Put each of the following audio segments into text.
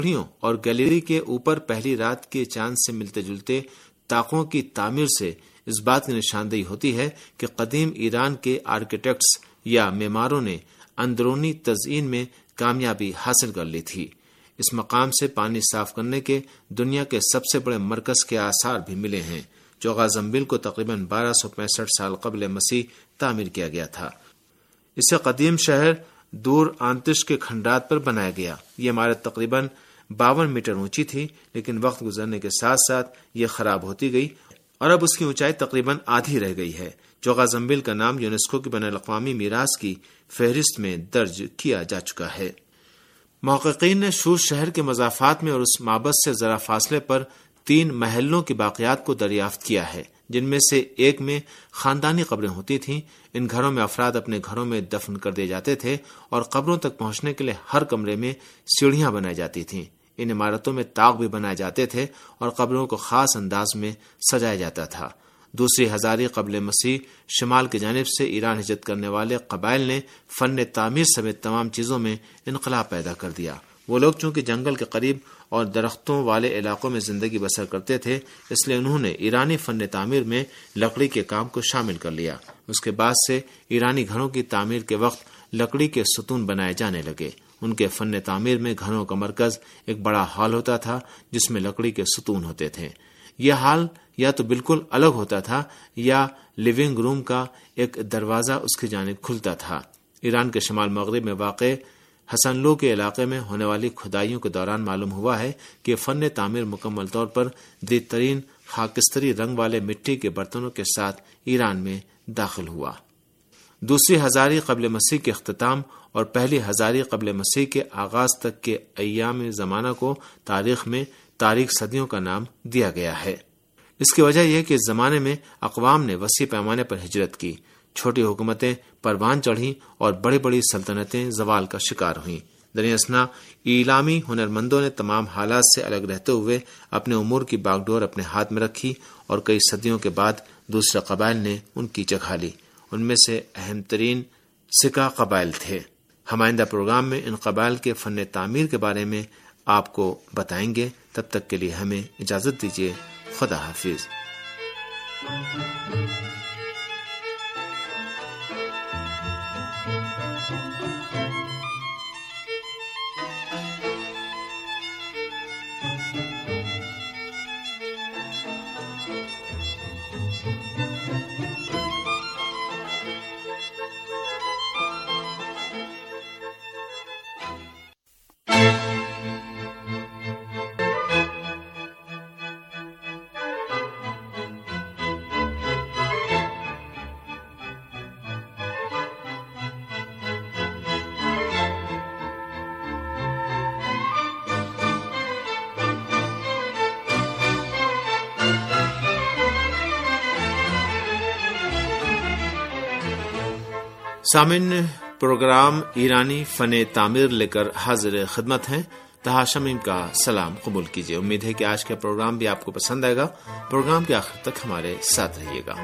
سیڑھیوں اور گیلری کے اوپر پہلی رات کے چاند سے ملتے جلتے طاقوں کی تعمیر سے اس بات کی نشاندہی ہوتی ہے کہ قدیم ایران کے آرکیٹیکٹس یا معماروں نے اندرونی تزئین میں کامیابی حاصل کر لی تھی۔ اس مقام سے پانی صاف کرنے کے دنیا کے سب سے بڑے مرکز کے آثار بھی ملے ہیں، جو غازنبیل کو تقریباً 1265 سال قبل مسیح تعمیر کیا گیا تھا۔ اسے قدیم شہر دور آنتش کے کھنڈرات پر بنایا گیا۔ یہ عمارت تقریباً 52 میٹر اونچی تھی، لیکن وقت گزرنے کے ساتھ ساتھ یہ خراب ہوتی گئی اور اب اس کی اونچائی تقریباً آدھی رہ گئی ہے، جو غازنبیل کا نام یونیسکو کی بین الاقوامی میراث کی فہرست میں درج کیا جا چکا ہے۔ محققین نے شوش شہر کے مضافات میں اور اس معبد سے ذرا فاصلے پر 3 محلوں کی باقیات کو دریافت کیا ہے، جن میں سے ایک میں خاندانی قبریں ہوتی تھیں۔ ان گھروں میں افراد اپنے گھروں میں دفن کر دیے جاتے تھے اور قبروں تک پہنچنے کے لیے ہر کمرے میں سیڑھیاں بنائی جاتی تھیں۔ ان عمارتوں میں طاق بھی بنائے جاتے تھے اور قبروں کو خاص انداز میں سجایا جاتا تھا۔ دوسری ہزاری قبل مسیح شمال کی جانب سے ایران ہجرت کرنے والے قبائل نے فن تعمیر سمیت تمام چیزوں میں انقلاب پیدا کر دیا۔ وہ لوگ چونکہ جنگل کے قریب اور درختوں والے علاقوں میں زندگی بسر کرتے تھے، اس لیے انہوں نے ایرانی فن تعمیر میں لکڑی کے کام کو شامل کر لیا۔ اس کے بعد سے ایرانی گھروں کی تعمیر کے وقت لکڑی کے ستون بنائے جانے لگے۔ ان کے فن تعمیر میں گھروں کا مرکز ایک بڑا ہال ہوتا تھا جس میں لکڑی کے ستون ہوتے تھے۔ یہ ہال یا تو بالکل الگ ہوتا تھا یا لیونگ روم کا ایک دروازہ اس کی جانب کھلتا تھا۔ ایران کے شمال مغرب میں واقع حسن لو کے علاقے میں ہونے والی کھدائیوں کے دوران معلوم ہوا ہے کہ فن تعمیر مکمل طور پر جدید ترین خاکستری رنگ والے مٹی کے برتنوں کے ساتھ ایران میں داخل ہوا۔ دوسری ہزاری قبل مسیح کے اختتام اور پہلی ہزاری قبل مسیح کے آغاز تک کے ایام زمانہ کو تاریخ میں تاریخ صدیوں کا نام دیا گیا ہے۔ اس کی وجہ یہ کہ اس زمانے میں اقوام نے وسیع پیمانے پر ہجرت کی، چھوٹی حکومتیں پروان چڑھیں اور بڑی بڑی سلطنتیں زوال کا شکار ہوئیں۔ دریں اثنا ایلامی ہنرمندوں نے تمام حالات سے الگ رہتے ہوئے اپنے امور کی باغ ڈور اپنے ہاتھ میں رکھی اور کئی صدیوں کے بعد دوسرے قبائل نے ان کی جگہ لی۔ ان میں سے اہم ترین سکا قبائل تھے۔ ہم آئندہ پروگرام میں ان قبائل کے فن تعمیر کے بارے میں آپ کو بتائیں گے۔ تب تک کے لیے ہمیں اجازت دیجیے۔ خدا حافظ۔ سامعین، پروگرام ایرانی فن تعمیر لے کر حاضر خدمت ہیں۔ طاہر شمیم کا سلام قبول کیجیے۔ امید ہے کہ آج کا پروگرام بھی آپ کو پسند آئے گا۔ پروگرام کے آخر تک ہمارے ساتھ رہیے گا۔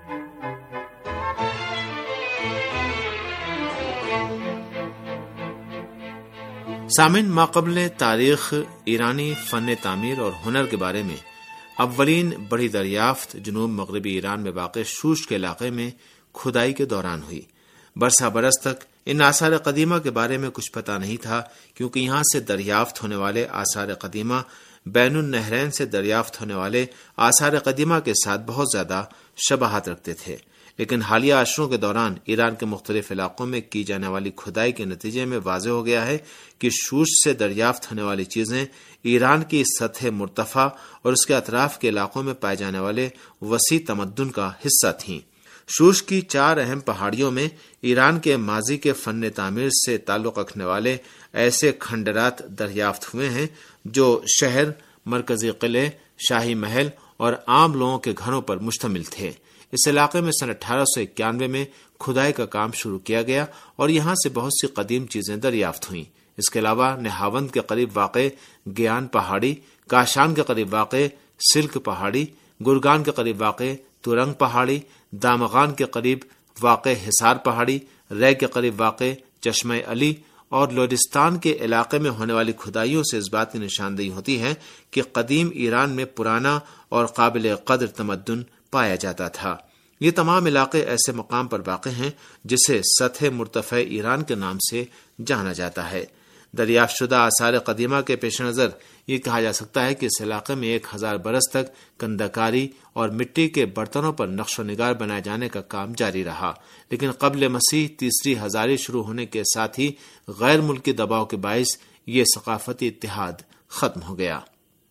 سامعین، ماقبل تاریخ ایرانی فن تعمیر اور ہنر کے بارے میں اولین بڑی دریافت جنوب مغربی ایران میں واقع شوش کے علاقے میں کھدائی کے دوران ہوئی۔ برسہ برس تک ان آثار قدیمہ کے بارے میں کچھ پتہ نہیں تھا، کیونکہ یہاں سے دریافت ہونے والے آثار قدیمہ بین النہرین سے دریافت ہونے والے آثار قدیمہ کے ساتھ بہت زیادہ شباہت رکھتے تھے۔ لیکن حالیہ عشروں کے دوران ایران کے مختلف علاقوں میں کی جانے والی کھدائی کے نتیجے میں واضح ہو گیا ہے کہ شوش سے دریافت ہونے والی چیزیں ایران کی سطح مرتفع اور اس کے اطراف کے علاقوں میں پائے جانے والے وسیع تمدن کا حصہ تھیں۔ شوش کی 4 اہم پہاڑیوں میں ایران کے ماضی کے فن تعمیر سے تعلق رکھنے والے ایسے کھنڈرات دریافت ہوئے ہیں جو شہر، مرکزی قلعے، شاہی محل اور عام لوگوں کے گھروں پر مشتمل تھے۔ اس علاقے میں سن 1891 میں کھدائی کا کام شروع کیا گیا اور یہاں سے بہت سی قدیم چیزیں دریافت ہوئیں۔ اس کے علاوہ نہاوند کے قریب واقع گیان پہاڑی، کاشان کے قریب واقع سلک پہاڑی، گرگان کے قریب واقع تورنگ پہاڑی، دامغان کے قریب واقع حصار پہاڑی، رے کے قریب واقع چشمہ علی اور لورستان کے علاقے میں ہونے والی کھدائیوں سے اس بات کی نشاندہی ہوتی ہے کہ قدیم ایران میں پرانا اور قابل قدر تمدن پایا جاتا تھا۔ یہ تمام علاقے ایسے مقام پر واقع ہیں جسے سطح مرتفع ایران کے نام سے جانا جاتا ہے۔ دریافت شدہ آثار قدیمہ کے پیش نظر یہ کہا جا سکتا ہے کہ اس علاقے میں 1000 برس تک کندکاری اور مٹی کے برتنوں پر نقش و نگار بنائے جانے کا کام جاری رہا، لیکن قبل مسیح تیسری ہزاری شروع ہونے کے ساتھ ہی غیر ملکی دباؤ کے باعث یہ ثقافتی اتحاد ختم ہو گیا۔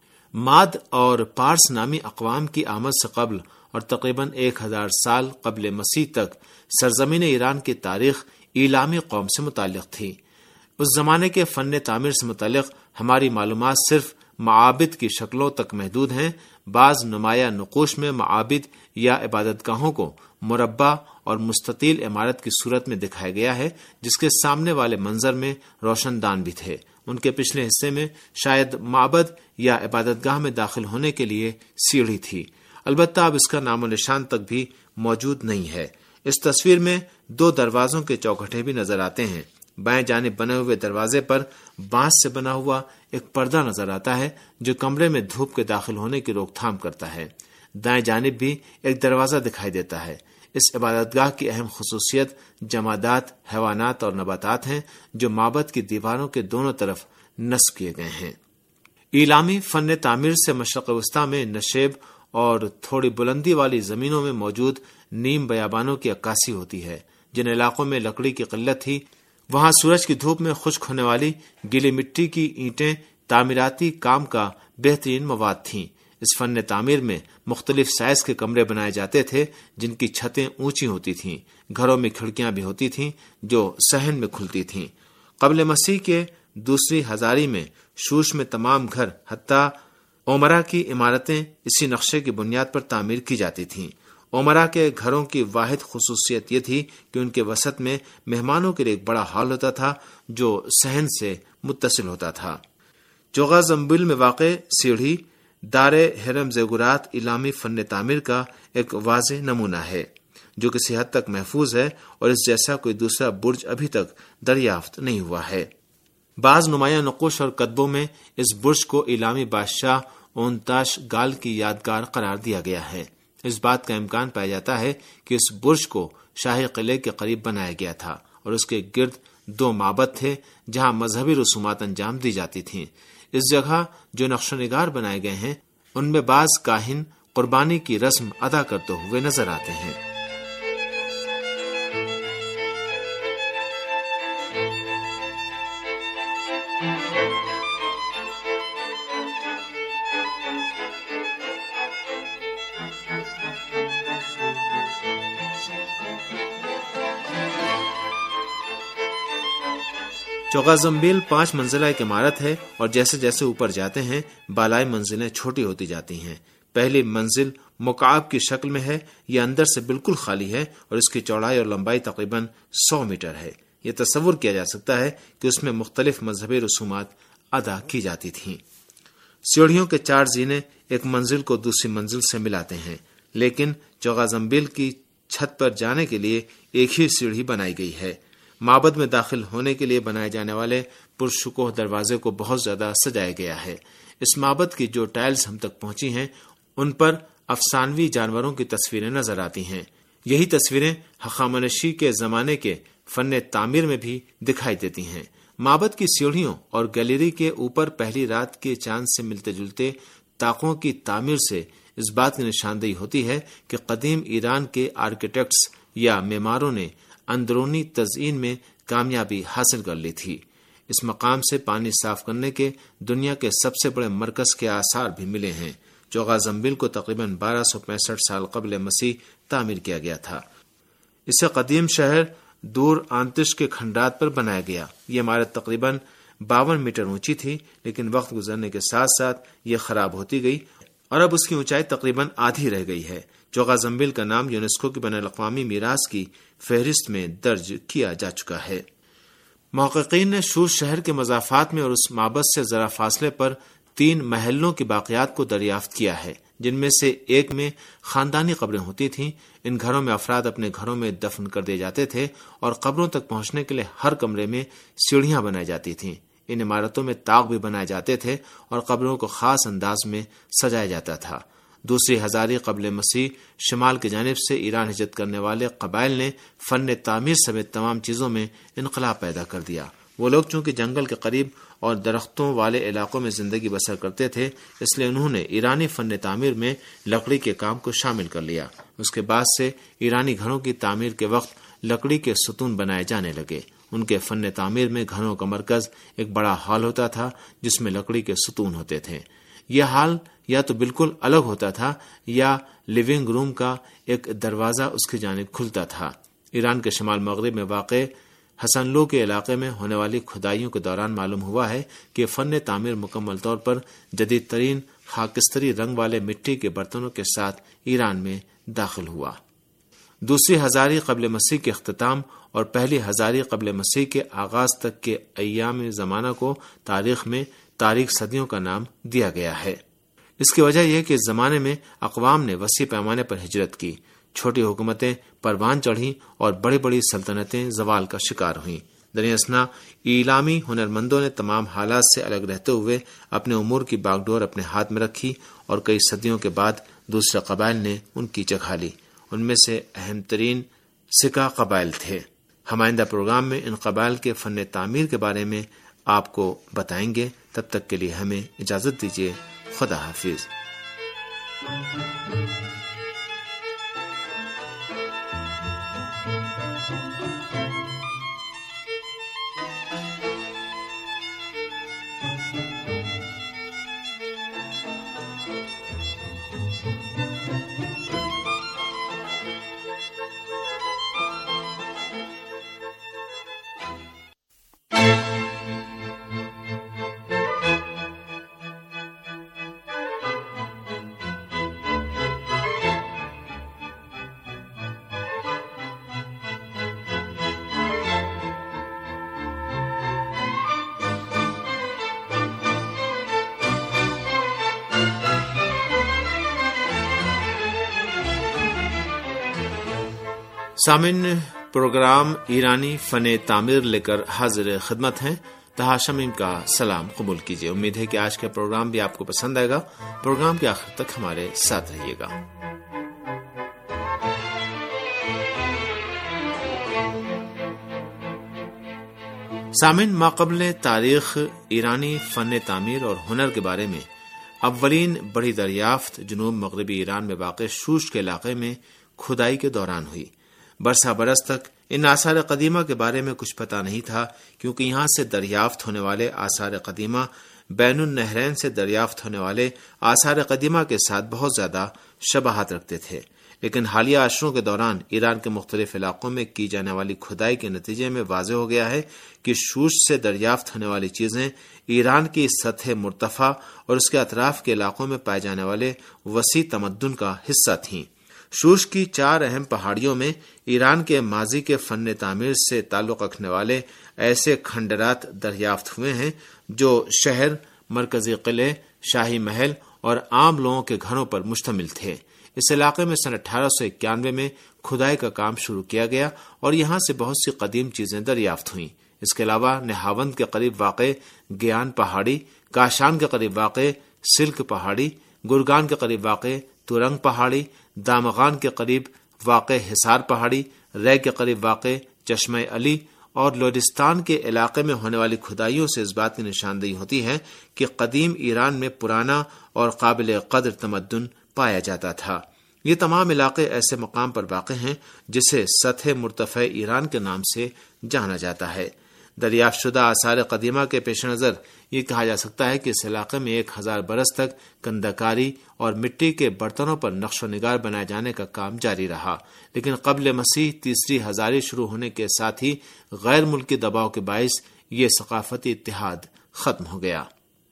ماد اور پارس نامی اقوام کی آمد سے قبل اور تقریباً 1000 سال قبل مسیح تک سرزمین ایران کی تاریخ ایلامی قوم سے متعلق تھی۔ اس زمانے کے فن تعمیر سے متعلق ہماری معلومات صرف معابد کی شکلوں تک محدود ہیں۔ بعض نمایاں نقوش میں معابد یا عبادت گاہوں کو مربع اور مستطیل عمارت کی صورت میں دکھایا گیا ہے، جس کے سامنے والے منظر میں روشن دان بھی تھے۔ ان کے پچھلے حصے میں شاید معبد یا عبادت گاہ میں داخل ہونے کے لیے سیڑھی تھی، البتہ اب اس کا نام و نشان تک بھی موجود نہیں ہے۔ اس تصویر میں 2 دروازوں کے چوکھٹے بھی نظر آتے ہیں۔ بائیں جانب بنے ہوئے دروازے پر بانس سے بنا ہوا ایک پردہ نظر آتا ہے جو کمرے میں دھوپ کے داخل ہونے کی روک تھام کرتا ہے۔ دائیں جانب بھی ایک دروازہ دکھائی دیتا ہے۔ اس عبادت گاہ کی اہم خصوصیت جمادات، حیوانات اور نباتات ہیں جو معبد کی دیواروں کے دونوں طرف نصب کیے گئے ہیں۔ ایلامی فن تعمیر سے مشرق وسطی میں نشیب اور تھوڑی بلندی والی زمینوں میں موجود نیم بیابانوں کی عکاسی ہوتی ہے۔ جن علاقوں میں لکڑی کی قلت تھی وہاں سورج کی دھوپ میں خشک ہونے والی گیلی مٹی کی اینٹیں تعمیراتی کام کا بہترین مواد تھیں۔ اس فن تعمیر میں مختلف سائز کے کمرے بنائے جاتے تھے جن کی چھتیں اونچی ہوتی تھیں۔ گھروں میں کھڑکیاں بھی ہوتی تھیں جو صحن میں کھلتی تھیں۔ قبل مسیح کے دوسری ہزاری میں شوش میں تمام گھر حتیٰ اومرا کی عمارتیں اسی نقشے کی بنیاد پر تعمیر کی جاتی تھیں۔ اومرا کے گھروں کی واحد خصوصیت یہ تھی کہ ان کے وسط میں مہمانوں کے لیے ایک بڑا ہال ہوتا تھا جو صحن سے متصل ہوتا تھا۔ چوغا زمبیل میں واقع سیڑھی دار ہرم زیگورات ایلامی فن تعمیر کا ایک واضح نمونہ ہے جو کسی حد تک محفوظ ہے اور اس جیسا کوئی دوسرا برج ابھی تک دریافت نہیں ہوا ہے۔ بعض نمایاں نقوش اور کتبوں میں اس برج کو ایلامی بادشاہ اونتاش گال کی یادگار قرار دیا گیا ہے۔ اس بات کا امکان پایا جاتا ہے کہ اس برج کو شاہی قلعے کے قریب بنایا گیا تھا اور اس کے گرد 2 معبد تھے جہاں مذہبی رسومات انجام دی جاتی تھیں۔ اس جگہ جو نقش و نگار بنائے گئے ہیں ان میں بعض کاہن قربانی کی رسم ادا کرتے ہوئے نظر آتے ہیں۔ چوغا زمبیل 5 منزلہ ایک عمارت ہے اور جیسے جیسے اوپر جاتے ہیں بالائی منزلیں چھوٹی ہوتی جاتی ہیں۔ پہلی منزل مکعب کی شکل میں ہے، یہ اندر سے بالکل خالی ہے اور اس کی چوڑائی اور لمبائی تقریباً 100 میٹر ہے۔ یہ تصور کیا جا سکتا ہے کہ اس میں مختلف مذہبی رسومات ادا کی جاتی تھیں۔ سیڑھیوں کے 4 زینے ایک منزل کو دوسری منزل سے ملاتے ہیں، لیکن چوغا زمبیل کی چھت پر جانے کے لیے ایک ہی سیڑھی بنائی گئی ہے۔ معبد میں داخل ہونے کے لیے بنائے جانے والے پرشکوہ دروازے کو بہت زیادہ سجایا گیا ہے۔ اس معبد کی جو ٹائلز ہم تک پہنچی ہیں ان پر افسانوی جانوروں کی تصویریں نظر آتی ہیں۔ یہی تصویریں ہخامنشی کے زمانے کے فن تعمیر میں بھی دکھائی دیتی ہیں۔ معبد کی سیڑھیوں اور گیلری کے اوپر پہلی رات کے چاند سے ملتے جلتے طاقوں کی تعمیر سے اس بات کی نشاندہی ہوتی ہے کہ قدیم ایران کے آرکیٹیکٹس یا معماروں نے اندرونی تزئین میں کامیابی حاصل کر لی تھی۔ اس مقام سے پانی صاف کرنے کے دنیا کے سب سے بڑے مرکز کے آثار بھی ملے ہیں۔ چوغا زمبیل کو تقریباً 1265 سال قبل مسیح تعمیر کیا گیا تھا۔ اسے قدیم شہر دور آنتش کے کھنڈرات پر بنایا گیا۔ یہ عمارت تقریباً 52 میٹر اونچی تھی، لیکن وقت گزرنے کے ساتھ ساتھ یہ خراب ہوتی گئی اور اب اس کی اونچائی تقریباً آدھی رہ گئی ہے۔ چوغا زمبیل کا نام یونیسکو کی بین الاقوامی میراث کی فہرست میں درج کیا جا چکا ہے۔ محققین نے شور شہر کے مضافات میں اور اس معبد سے ذرا فاصلے پر 3 محلوں کی باقیات کو دریافت کیا ہے جن میں سے ایک میں خاندانی قبریں ہوتی تھیں۔ ان گھروں میں افراد اپنے گھروں میں دفن کر دیے جاتے تھے اور قبروں تک پہنچنے کے لیے ہر کمرے میں سیڑھیاں بنائی جاتی تھیں۔ ان عمارتوں میں طاق بھی بنائے جاتے تھے اور قبروں کو خاص انداز میں سجایا جاتا تھا۔ دوسری ہزاری قبل مسیح شمال کی جانب سے ایران ہجرت کرنے والے قبائل نے فن تعمیر سمیت تمام چیزوں میں انقلاب پیدا کر دیا۔ وہ لوگ چونکہ جنگل کے قریب اور درختوں والے علاقوں میں زندگی بسر کرتے تھے، اس لیے انہوں نے ایرانی فن تعمیر میں لکڑی کے کام کو شامل کر لیا۔ اس کے بعد سے ایرانی گھروں کی تعمیر کے وقت لکڑی کے ستون بنائے جانے لگے۔ ان کے فن تعمیر میں گھروں کا مرکز ایک بڑا ہال ہوتا تھا جس میں لکڑی کے ستون ہوتے تھے۔ یہ ہال یا تو بالکل الگ ہوتا تھا یا لیونگ روم کا ایک دروازہ اس کی جانب کھلتا تھا۔ ایران کے شمال مغرب میں واقع حسن لو کے علاقے میں ہونے والی کھدائیوں کے دوران معلوم ہوا ہے کہ فن تعمیر مکمل طور پر جدید ترین خاکستری رنگ والے مٹی کے برتنوں کے ساتھ ایران میں داخل ہوا۔ دوسری ہزاری قبل مسیح کے اختتام اور پہلی ہزاری قبل مسیح کے آغاز تک کے ایام زمانہ کو تاریخ میں تاریخ صدیوں کا نام دیا گیا ہے۔ اس کی وجہ یہ کہ اس زمانے میں اقوام نے وسیع پیمانے پر ہجرت کی، چھوٹی حکومتیں پروان چڑھیں اور بڑی بڑی سلطنتیں زوال کا شکار ہوئیں۔ دریں اثنا ایلامی ہنرمندوں نے تمام حالات سے الگ رہتے ہوئے اپنے امور کی باغ ڈور اپنے ہاتھ میں رکھی اور کئی صدیوں کے بعد دوسرے قبائل نے ان کی جگہ لی۔ ان میں سے اہم ترین سکا قبائل تھے۔ ہم آئندہ پروگرام میں ان قبائل کے فن تعمیر کے بارے میں آپ کو بتائیں گے۔ تب تک کے لیے ہمیں اجازت دیجیے۔ خدا حافظ۔ سامعین، پروگرام ایرانی فن تعمیر لے کر حاضر خدمت ہیں۔ تہاشمین کا سلام قبول کیجیے۔ امید ہے کہ آج کا پروگرام بھی آپ کو پسند آئے گا۔ پروگرام کے آخر تک ہمارے ساتھ رہیے گا۔ سامعین، ماقبل تاریخ ایرانی فن تعمیر اور ہنر کے بارے میں اولین بڑی دریافت جنوب مغربی ایران میں واقع شوش کے علاقے میں کھدائی کے دوران ہوئی۔ برسہ برس تک ان آثار قدیمہ کے بارے میں کچھ پتہ نہیں تھا، کیونکہ یہاں سے دریافت ہونے والے آثار قدیمہ بین النہرین سے دریافت ہونے والے آثار قدیمہ کے ساتھ بہت زیادہ شباہت رکھتے تھے۔ لیکن حالیہ عشروں کے دوران ایران کے مختلف علاقوں میں کی جانے والی کھدائی کے نتیجے میں واضح ہو گیا ہے کہ شوش سے دریافت ہونے والی چیزیں ایران کی سطح مرتفع اور اس کے اطراف کے علاقوں میں پائے جانے والے وسیع تمدن کا حصہ تھیں۔ شوش کی 4 اہم پہاڑیوں میں ایران کے ماضی کے فن تعمیر سے تعلق رکھنے والے ایسے کھنڈرات دریافت ہوئے ہیں جو شہر، مرکزی قلعے، شاہی محل اور عام لوگوں کے گھروں پر مشتمل تھے۔ اس علاقے میں سن 1891 میں کھدائی کا کام شروع کیا گیا اور یہاں سے بہت سی قدیم چیزیں دریافت ہوئیں۔ اس کے علاوہ نہاوند کے قریب واقع گیان پہاڑی، کاشان کے قریب واقع سلک پہاڑی، گرگان کے قریب واقع تورنگ پہاڑی، دامغان کے قریب واقع حصار پہاڑی، رے کے قریب واقع چشمہ علی اور لورستان کے علاقے میں ہونے والی کھدائیوں سے اس بات کی نشاندہی ہوتی ہے کہ قدیم ایران میں پرانا اور قابل قدر تمدن پایا جاتا تھا۔ یہ تمام علاقے ایسے مقام پر واقع ہیں جسے سطح مرتفع ایران کے نام سے جانا جاتا ہے۔ دریافت شدہ آثار قدیمہ کے پیش نظر یہ کہا جا سکتا ہے کہ اس علاقے میں 1000 برس تک کندکاری اور مٹی کے برتنوں پر نقش و نگار بنائے جانے کا کام جاری رہا، لیکن قبل مسیح تیسری ہزاری شروع ہونے کے ساتھ ہی غیر ملکی دباؤ کے باعث یہ ثقافتی اتحاد ختم ہو گیا۔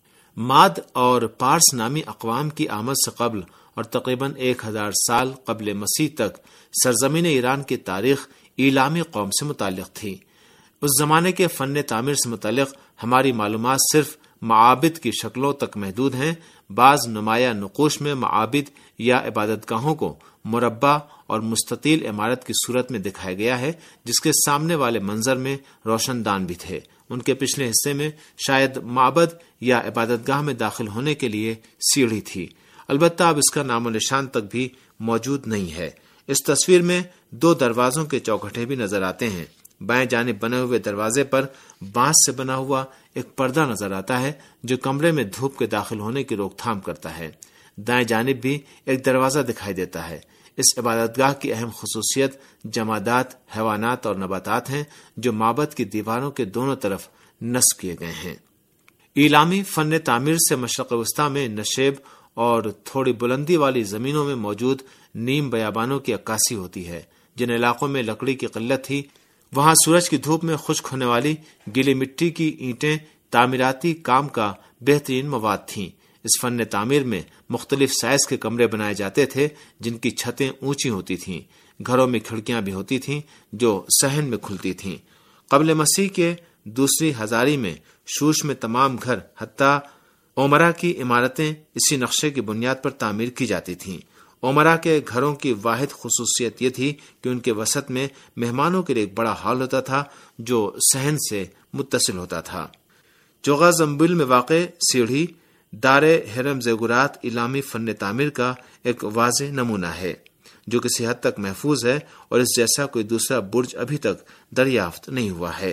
ماد اور پارس نامی اقوام کی آمد سے قبل اور تقریباً 1000 سال قبل مسیح تک سرزمین ایران کی تاریخ ایلامی قوم سے متعلق تھی۔ اس زمانے کے فن تعمیر سے متعلق ہماری معلومات صرف معابد کی شکلوں تک محدود ہیں۔ بعض نمایاں نقوش میں معابد یا عبادت گاہوں کو مربع اور مستطیل عمارت کی صورت میں دکھایا گیا ہے، جس کے سامنے والے منظر میں روشن دان بھی تھے۔ ان کے پچھلے حصے میں شاید معبد یا عبادت گاہ میں داخل ہونے کے لیے سیڑھی تھی، البتہ اب اس کا نام و نشان تک بھی موجود نہیں ہے۔ اس تصویر میں 2 دروازوں کے چوکھٹے بھی نظر آتے ہیں۔ بائیں جانب بنے ہوئے دروازے پر بانس سے بنا ہوا ایک پردہ نظر آتا ہے جو کمرے میں دھوپ کے داخل ہونے کی روک تھام کرتا ہے۔ دائیں جانب بھی ایک دروازہ دکھائی دیتا ہے۔ اس عبادت گاہ کی اہم خصوصیت جمادات، حیوانات اور نباتات ہیں جو معبد کی دیواروں کے دونوں طرف نصب کیے گئے ہیں۔ ایلامی فن تعمیر سے مشرق وسطی میں نشیب اور تھوڑی بلندی والی زمینوں میں موجود نیم بیابانوں کی عکاسی ہوتی ہے۔ جن علاقوں میں لکڑی کی قلت تھی، وہاں سورج کی دھوپ میں خشک ہونے والی گیلی مٹی کی اینٹیں تعمیراتی کام کا بہترین مواد تھیں۔ اس فن تعمیر میں مختلف سائز کے کمرے بنائے جاتے تھے جن کی چھتیں اونچی ہوتی تھیں۔ گھروں میں کھڑکیاں بھی ہوتی تھیں جو صحن میں کھلتی تھیں۔ قبل مسیح کے دوسری ہزاری میں شوش میں تمام گھر حتیٰ عمرہ کی عمارتیں اسی نقشے کی بنیاد پر تعمیر کی جاتی تھیں۔ عمرہ کے گھروں کی واحد خصوصیت یہ تھی کہ ان کے وسط میں مہمانوں کے لیے ایک بڑا ہال ہوتا تھا جو صحن سے متصل ہوتا تھا۔ چوغا زمبیل میں واقع سیڑھی دار ہرم زیگورات ایلامی فن تعمیر کا ایک واضح نمونہ ہے جو کسی حد تک محفوظ ہے، اور اس جیسا کوئی دوسرا برج ابھی تک دریافت نہیں ہوا ہے۔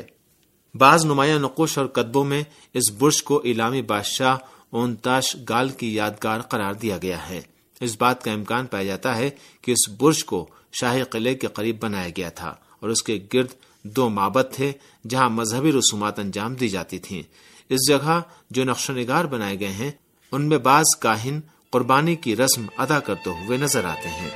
بعض نمایاں نقوش اور کتبوں میں اس برج کو ایلامی بادشاہ اونتاش گال کی یادگار قرار دیا گیا ہے۔ اس بات کا امکان پایا جاتا ہے کہ اس برج کو شاہی قلعے کے قریب بنایا گیا تھا اور اس کے گرد 2 معبد تھے جہاں مذہبی رسومات انجام دی جاتی تھیں۔ اس جگہ جو نقش و نگار بنائے گئے ہیں ان میں بعض کاہن قربانی کی رسم ادا کرتے ہوئے نظر آتے ہیں۔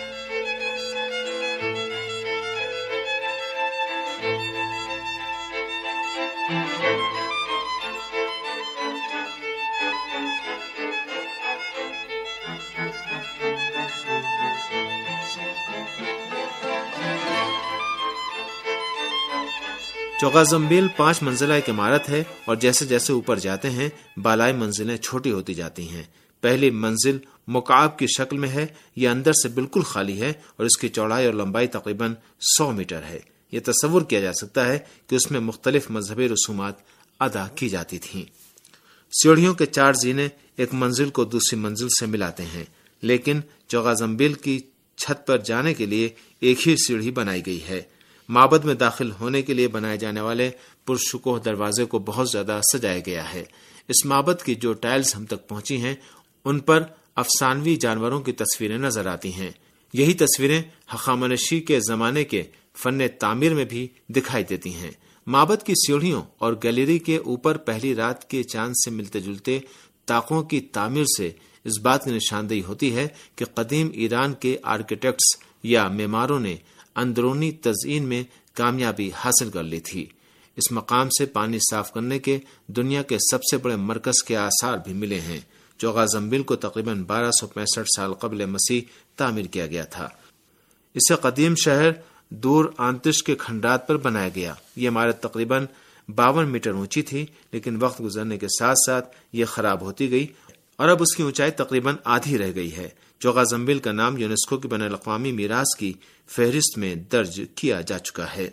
چوغا زمبیل 5 منزلہ ایک عمارت ہے اور جیسے جیسے اوپر جاتے ہیں بالائی منزلیں چھوٹی ہوتی جاتی ہیں۔ پہلی منزل مکعب کی شکل میں ہے، یہ اندر سے بالکل خالی ہے اور اس کی چوڑائی اور لمبائی تقریباً 100 میٹر ہے۔ یہ تصور کیا جا سکتا ہے کہ اس میں مختلف مذہبی رسومات ادا کی جاتی تھیں۔ سیڑھیوں کے 4 زینے ایک منزل کو دوسری منزل سے ملاتے ہیں، لیکن چوغا زمبیل کی چھت پر جانے کے لیے ایک ہی سیڑھی بنائی گئی ہے۔ معبد میں داخل ہونے کے لیے بنائے جانے والے پرشکوہ دروازے کو بہت زیادہ سجایا گیا ہے۔ اس معبد کی جو ٹائلز ہم تک پہنچی ہیں ان پر افسانوی جانوروں کی تصویریں نظر آتی ہیں۔ یہی تصویریں ہخامنشی کے زمانے کے فن تعمیر میں بھی دکھائی دیتی ہیں۔ معبد کی سیڑھیوں اور گیلری کے اوپر پہلی رات کے چاند سے ملتے جلتے طاقوں کی تعمیر سے اس بات کی نشاندہی ہوتی ہے کہ قدیم ایران کے آرکیٹیکٹس یا معماروں نے اندرونی تزئین میں کامیابی حاصل کر لی تھی۔ اس مقام سے پانی صاف کرنے کے دنیا کے سب سے بڑے مرکز کے آثار بھی ملے ہیں۔ چوغا زمبیل کو تقریباً 1265 سال قبل مسیح تعمیر کیا گیا تھا۔ اسے قدیم شہر دور آنتش کے کھنڈرات پر بنایا گیا۔ یہ عمارت تقریباً 52 میٹر اونچی تھی، لیکن وقت گزرنے کے ساتھ ساتھ یہ خراب ہوتی گئی اور اب اس کی اونچائی تقریباً آدھی رہ گئی ہے۔ چوغا زمبیل کا نام یونیسکو کی بین الاقوامی میراث کی فہرست میں درج کیا جا چکا ہے۔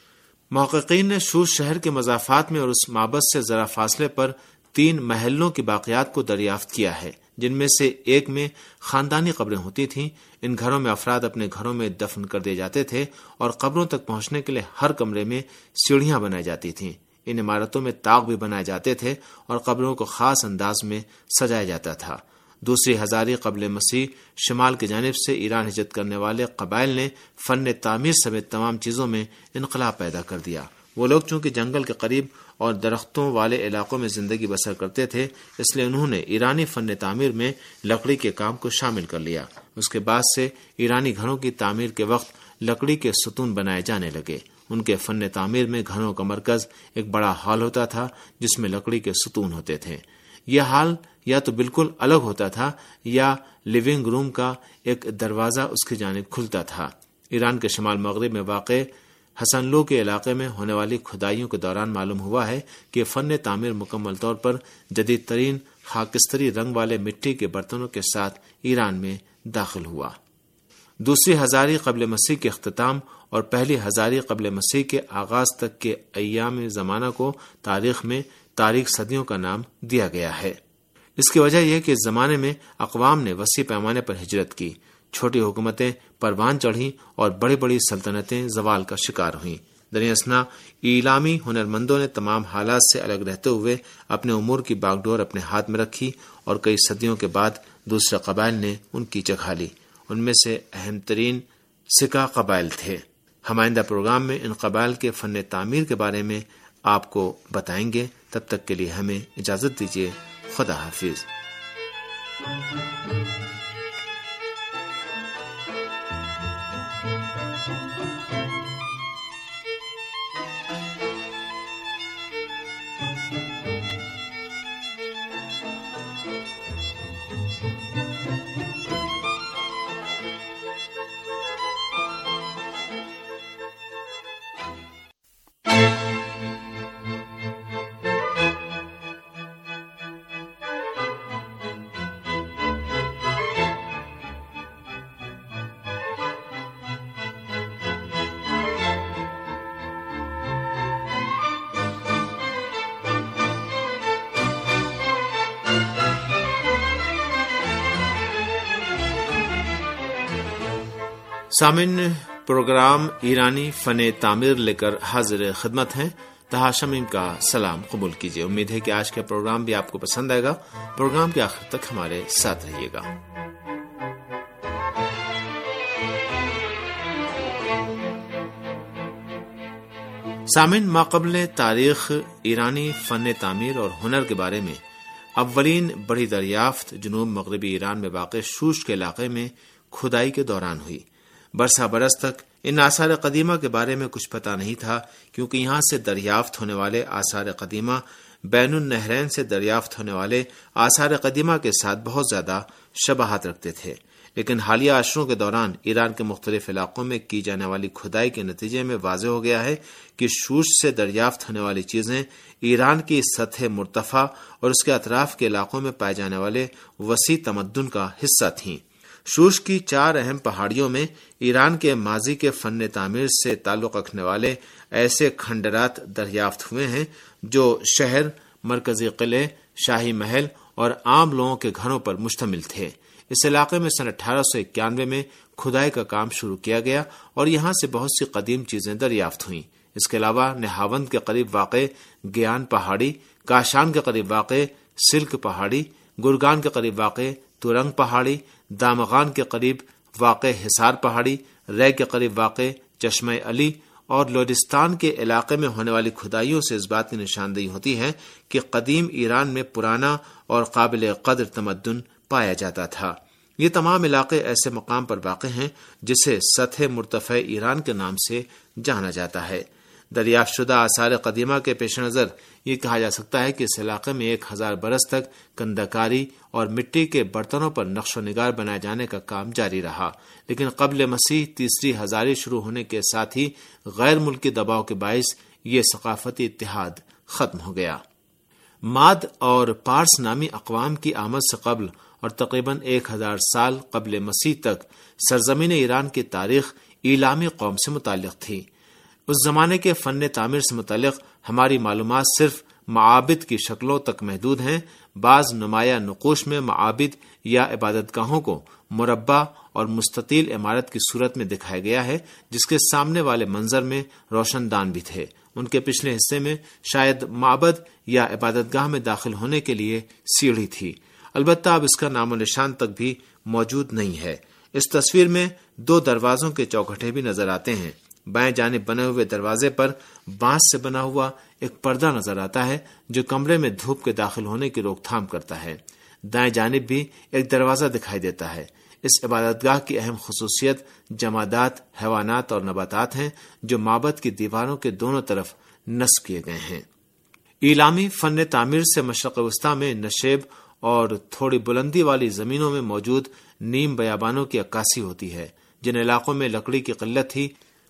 محققین نے شوش شہر کے مضافات میں اور اس معبد سے ذرا فاصلے پر 3 محلوں کی باقیات کو دریافت کیا ہے، جن میں سے ایک میں خاندانی قبریں ہوتی تھیں۔ ان گھروں میں افراد اپنے گھروں میں دفن کر دیے جاتے تھے اور قبروں تک پہنچنے کے لیے ہر کمرے میں سیڑھیاں بنائی جاتی تھیں۔ ان عمارتوں میں طاق بھی بنائے جاتے تھے اور قبروں کو خاص انداز میں سجایا جاتا تھا۔ دوسری ہزاری قبل مسیح شمال کی جانب سے ایران ہجرت کرنے والے قبائل نے فن تعمیر سمیت تمام چیزوں میں انقلاب پیدا کر دیا۔ وہ لوگ چونکہ جنگل کے قریب اور درختوں والے علاقوں میں زندگی بسر کرتے تھے، اس لیے انہوں نے ایرانی فن تعمیر میں لکڑی کے کام کو شامل کر لیا۔ اس کے بعد سے ایرانی گھروں کی تعمیر کے وقت لکڑی کے ستون بنائے جانے لگے۔ ان کے فن تعمیر میں گھروں کا مرکز ایک بڑا ہال ہوتا تھا جس میں لکڑی کے ستون ہوتے تھے۔ یہ ہال یا تو بالکل الگ ہوتا تھا یا لیونگ روم کا ایک دروازہ اس کی جانب کھلتا تھا۔ ایران کے شمال مغرب میں واقع حسن لو کے علاقے میں ہونے والی کھدائیوں کے دوران معلوم ہوا ہے کہ فن تعمیر مکمل طور پر جدید ترین خاکستری رنگ والے مٹی کے برتنوں کے ساتھ ایران میں داخل ہوا۔ دوسری ہزاری قبل مسیح کے اختتام اور پہلی ہزاری قبل مسیح کے آغاز تک کے ایام زمانہ کو تاریخ میں تاریک صدیوں کا نام دیا گیا ہے۔ اس کی وجہ یہ کہ اس زمانے میں اقوام نے وسیع پیمانے پر ہجرت کی، چھوٹی حکومتیں پروان چڑھیں اور بڑی بڑی سلطنتیں زوال کا شکار ہوئیں۔ دریں ایلامی ہنرمندوں نے تمام حالات سے الگ رہتے ہوئے اپنے امور کی باغ ڈور اپنے ہاتھ میں رکھی اور کئی صدیوں کے بعد دوسرے قبائل نے ان کی جگہ لی۔ ان میں سے اہم ترین سکا قبائل تھے۔ ہم آئندہ پروگرام میں ان قبائل کے فن تعمیر کے بارے میں آپ کو بتائیں گے۔ تب تک کے لیے ہمیں اجازت دیجیے۔ خدا حافظ۔ سامعین، پروگرام ایرانی فن تعمیر لے کر حاضر خدمت ہیں۔ تہا شمیم کا سلام قبول کیجیے۔ امید ہے کہ آج کا پروگرام بھی آپ کو پسند آئے گا۔ پروگرام کے آخر تک ہمارے ساتھ رہیے گا۔ سامعین، ماقبل تاریخ ایرانی فن تعمیر اور ہنر کے بارے میں اولین بڑی دریافت جنوب مغربی ایران میں واقع شوش کے علاقے میں کھدائی کے دوران ہوئی۔ برسہ برس تک ان آثار قدیمہ کے بارے میں کچھ پتہ نہیں تھا، کیونکہ یہاں سے دریافت ہونے والے آثار قدیمہ بین النہرین سے دریافت ہونے والے آثار قدیمہ کے ساتھ بہت زیادہ شباہت رکھتے تھے۔ لیکن حالیہ عشروں کے دوران ایران کے مختلف علاقوں میں کی جانے والی کھدائی کے نتیجے میں واضح ہو گیا ہے کہ شوش سے دریافت ہونے والی چیزیں ایران کی سطح مرتفع اور اس کے اطراف کے علاقوں میں پائے جانے والے وسیع تمدن کا حصہ تھیں۔ شوش کی 4 اہم پہاڑیوں میں ایران کے ماضی کے فن تعمیر سے تعلق رکھنے والے ایسے کھنڈرات دریافت ہوئے ہیں جو شہر، مرکزی قلعے، شاہی محل اور عام لوگوں کے گھروں پر مشتمل تھے۔ اس علاقے میں سن 1891 میں کھدائی کا کام شروع کیا گیا اور یہاں سے بہت سی قدیم چیزیں دریافت ہوئیں۔ اس کے علاوہ نہاوند کے قریب واقع گیان پہاڑی، کاشان کے قریب واقع سلک پہاڑی، گرگان کے قریب واقع تورنگ پہاڑی، دامغان کے قریب واقع حصار پہاڑی، رے کے قریب واقع چشمہ علی اور لوڈستان کے علاقے میں ہونے والی کھدائیوں سے اس بات کی نشاندہی ہوتی ہے کہ قدیم ایران میں پرانا اور قابل قدر تمدن پایا جاتا تھا۔ یہ تمام علاقے ایسے مقام پر واقع ہیں جسے سطح مرتفع ایران کے نام سے جانا جاتا ہے۔ دریافت شدہ آثار قدیمہ کے پیش نظر یہ کہا جا سکتا ہے کہ اس علاقے میں 1000 برس تک کندکاری اور مٹی کے برتنوں پر نقش و نگار بنائے جانے کا کام جاری رہا، لیکن قبل مسیح تیسری ہزاری شروع ہونے کے ساتھ ہی غیر ملکی دباؤ کے باعث یہ ثقافتی اتحاد ختم ہو گیا۔ ماد اور پارس نامی اقوام کی آمد سے قبل اور تقریباً 1000 سال قبل مسیح تک سرزمین ایران کی تاریخ ایلامی قوم سے متعلق تھی۔ اس زمانے کے فن تعمیر سے متعلق ہماری معلومات صرف معابد کی شکلوں تک محدود ہیں۔ بعض نمایاں نقوش میں معابد یا عبادت گاہوں کو مربع اور مستطیل عمارت کی صورت میں دکھایا گیا ہے، جس کے سامنے والے منظر میں روشن دان بھی تھے۔ ان کے پچھلے حصے میں شاید معبد یا عبادت گاہ میں داخل ہونے کے لیے سیڑھی تھی، البتہ اب اس کا نام و نشان تک بھی موجود نہیں ہے۔ اس تصویر میں 2 دروازوں کے چوکھٹے بھی نظر آتے ہیں۔ بائیں جانب بنے ہوئے دروازے پر بانس سے بنا ہوا ایک پردہ نظر آتا ہے جو کمرے میں دھوپ کے داخل ہونے کی روک تھام کرتا ہے۔ دائیں جانب بھی ایک دروازہ دکھائی دیتا ہے۔ اس عبادت گاہ کی اہم خصوصیت جمادات، حیوانات اور نباتات ہیں جو معبد کی دیواروں کے دونوں طرف نصب کیے گئے ہیں۔ ایلامی فن تعمیر سے مشرق وسطی میں نشیب اور تھوڑی بلندی والی زمینوں میں موجود نیم بیابانوں کی عکاسی ہوتی ہے۔ جن علاقوں میں لکڑی کی قلت تھی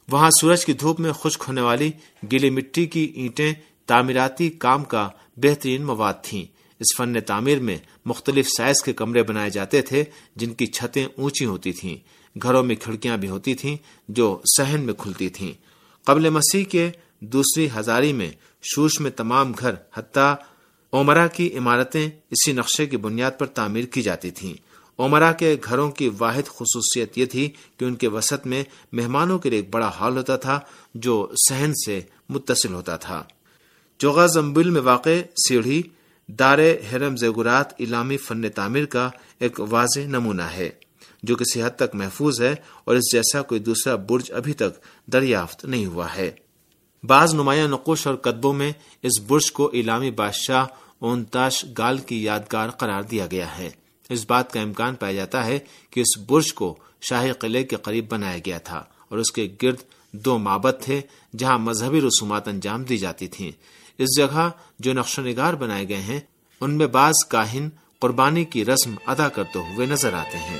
وہاں سورج کی دھوپ میں خشک ہونے والی گیلی مٹی کی اینٹیں تعمیراتی کام کا بہترین مواد تھیں۔ اس فن تعمیر میں مختلف سائز کے کمرے بنائے جاتے تھے جن کی چھتیں اونچی ہوتی تھیں۔ گھروں میں کھڑکیاں بھی ہوتی تھیں جو صحن میں کھلتی تھیں۔ قبل مسیح کے دوسری ہزاری میں شوش میں تمام گھر حتیٰ اومرا کی عمارتیں اسی نقشے کی بنیاد پر تعمیر کی جاتی تھیں۔ اومرا کے گھروں کی واحد خصوصیت یہ تھی کہ ان کے وسط میں مہمانوں کے لیے ایک بڑا ہال ہوتا تھا جو صحن سے متصل ہوتا تھا۔ چوغا زمبیل میں واقع سیڑھی دار ہرم زیگورات اسلامی فن تعمیر کا ایک واضح نمونہ ہے جو کسی حد تک محفوظ ہے اور اس جیسا کوئی دوسرا برج ابھی تک دریافت نہیں ہوا ہے۔ بعض نمایاں نقوش اور کتبوں میں اس برج کو اسلامی بادشاہ اونتاش گال کی یادگار قرار دیا گیا ہے۔ اس بات کا امکان پایا جاتا ہے کہ اس برج کو شاہی قلعے کے قریب بنایا گیا تھا اور اس کے گرد 2 معبد تھے جہاں مذہبی رسومات انجام دی جاتی تھیں۔ اس جگہ جو نقش و نگار بنائے گئے ہیں ان میں بعض کاہن قربانی کی رسم ادا کرتے ہوئے نظر آتے ہیں۔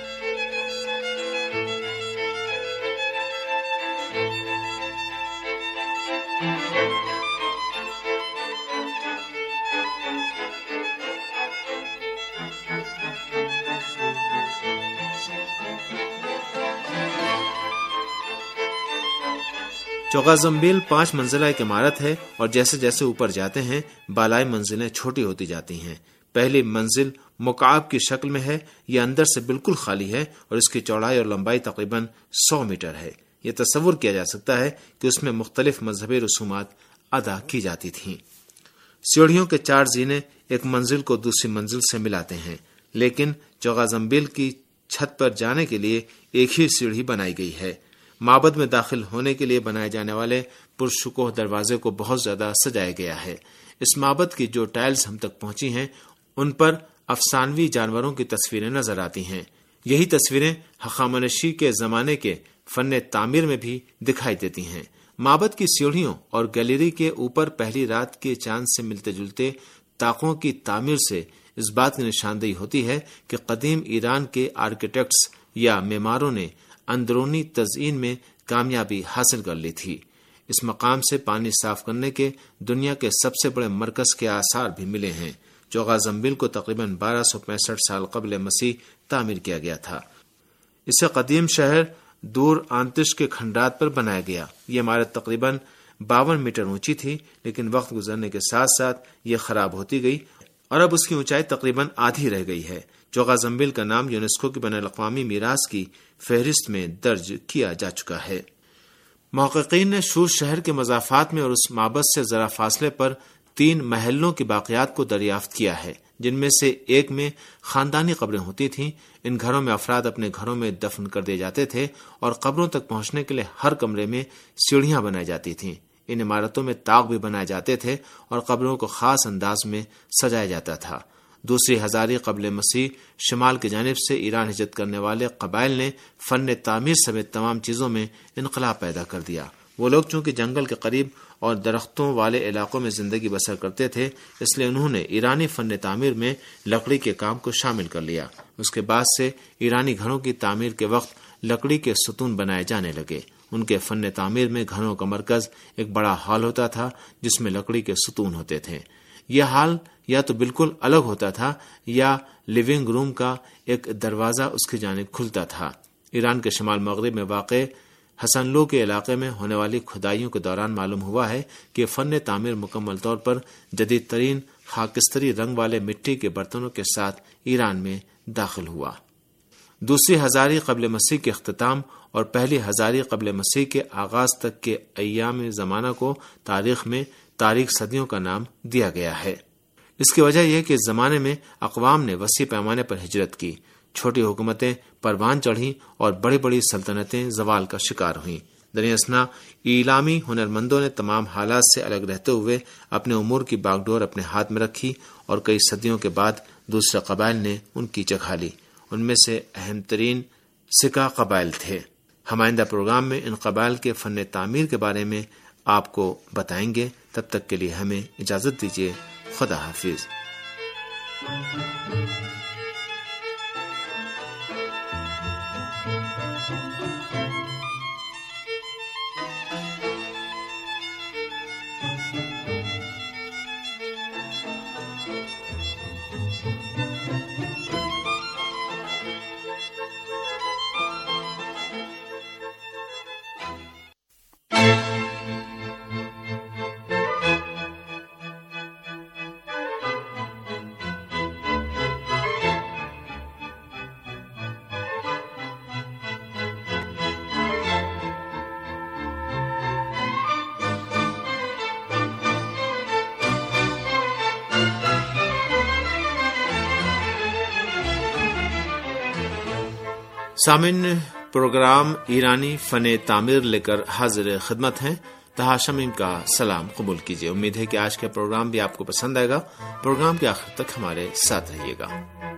چوغا زمبیل 5 منزلہ ایک عمارت ہے اور جیسے جیسے اوپر جاتے ہیں بالائی منزلیں چھوٹی ہوتی جاتی ہیں۔ پہلی منزل مکعب کی شکل میں ہے، یہ اندر سے بالکل خالی ہے اور اس کی چوڑائی اور لمبائی تقریباً 100 میٹر ہے۔ یہ تصور کیا جا سکتا ہے کہ اس میں مختلف مذہبی رسومات ادا کی جاتی تھیں۔ سیڑھیوں کے 4 زینے ایک منزل کو دوسری منزل سے ملاتے ہیں، لیکن چوغا زمبیل کی چھت پر جانے کے لیے ایک ہی سیڑھی بنائی گئی ہے۔ معبد میں داخل ہونے کے لیے بنائے جانے والے پرشکوہ دروازے کو بہت زیادہ سجایا گیا ہے۔ اس معبد کی جو ٹائلز ہم تک پہنچی ہیں ان پر افسانوی جانوروں کی تصویریں نظر آتی ہیں۔ یہی تصویریں ہخامنشی کے زمانے کے فن تعمیر میں بھی دکھائی دیتی ہیں۔ معبد کی سیڑھیوں اور گیلری کے اوپر پہلی رات کے چاند سے ملتے جلتے طاقوں کی تعمیر سے اس بات کی نشاندہی ہوتی ہے کہ قدیم ایران کے آرکیٹیکٹس یا معماروں نے اندرونی تزئین میں کامیابی حاصل کر لی تھی۔ اس مقام سے پانی صاف کرنے کے دنیا کے سب سے بڑے مرکز کے آثار بھی ملے ہیں۔ چوغا زمبیل کو تقریباً 1265 سال قبل مسیح تعمیر کیا گیا تھا۔ اسے قدیم شہر دور آنتش کے کھنڈرات پر بنایا گیا۔ یہ عمارت تقریباً 52 میٹر اونچی تھی، لیکن وقت گزرنے کے ساتھ ساتھ یہ خراب ہوتی گئی اور اب اس کی اونچائی تقریباً آدھی رہ گئی ہے۔ چوغا زمبیل کا نام یونیسکو کی بین الاقوامی میراث کی فہرست میں درج کیا جا چکا ہے۔ محققین نے شور شہر کے مضافات میں اور اس معبد سے ذرا فاصلے پر 3 محلوں کی باقیات کو دریافت کیا ہے، جن میں سے ایک میں خاندانی قبریں ہوتی تھیں۔ ان گھروں میں افراد اپنے گھروں میں دفن کر دیے جاتے تھے اور قبروں تک پہنچنے کے لیے ہر کمرے میں سیڑھیاں بنائی جاتی تھیں۔ ان عمارتوں میں طاق بھی بنائے جاتے تھے اور قبروں کو خاص انداز میں سجایا جاتا تھا۔ دوسری ہزاری قبل مسیح شمال کی جانب سے ایران ہجرت کرنے والے قبائل نے فن تعمیر سمیت تمام چیزوں میں انقلاب پیدا کر دیا۔ وہ لوگ چونکہ جنگل کے قریب اور درختوں والے علاقوں میں زندگی بسر کرتے تھے، اس لیے انہوں نے ایرانی فن تعمیر میں لکڑی کے کام کو شامل کر لیا۔ اس کے بعد سے ایرانی گھروں کی تعمیر کے وقت لکڑی کے ستون بنائے جانے لگے۔ ان کے فن تعمیر میں گھروں کا مرکز ایک بڑا ہال ہوتا تھا جس میں لکڑی کے ستون ہوتے تھے۔ یہ ہال یا تو بالکل الگ ہوتا تھا یا لیونگ روم کا ایک دروازہ اس کی جانب کھلتا تھا۔ ایران کے شمال مغرب میں واقع حسنلو کے علاقے میں ہونے والی کھدائیوں کے دوران معلوم ہوا ہے کہ فن تعمیر مکمل طور پر جدید ترین خاکستری رنگ والے مٹی کے برتنوں کے ساتھ ایران میں داخل ہوا۔ دوسری ہزاری قبل مسیح کے اختتام اور پہلی ہزاری قبل مسیح کے آغاز تک کے ایام زمانہ کو تاریخ میں تاریخ صدیوں کا نام دیا گیا ہے۔ اس کی وجہ یہ کہ اس زمانے میں اقوام نے وسیع پیمانے پر ہجرت کی، چھوٹی حکومتیں پروان چڑھیں اور بڑی بڑی سلطنتیں زوال کا شکار ہوئیں۔ دریں ایلامی ہنرمندوں نے تمام حالات سے الگ رہتے ہوئے اپنے امور کی باغ ڈور اپنے ہاتھ میں رکھی اور کئی صدیوں کے بعد دوسرے قبائل نے ان کی جگہ لی۔ ان میں سے اہم ترین سکا قبائل تھے۔ ہم آئندہ پروگرام میں ان قبائل کے فن تعمیر کے بارے میں آپ کو بتائیں گے۔ تب تک کے لیے ہمیں اجازت دیجیے۔ خدا حافظ۔ سامعین، پروگرام ایرانی فن تعمیر لے کر حاضر خدمت ہیں. تہاشمین کا سلام قبول کیجیے. امید ہے کہ آج کا پروگرام بھی آپ کو پسند آئے گا. پروگرام کے آخر تک ہمارے ساتھ رہیے گا.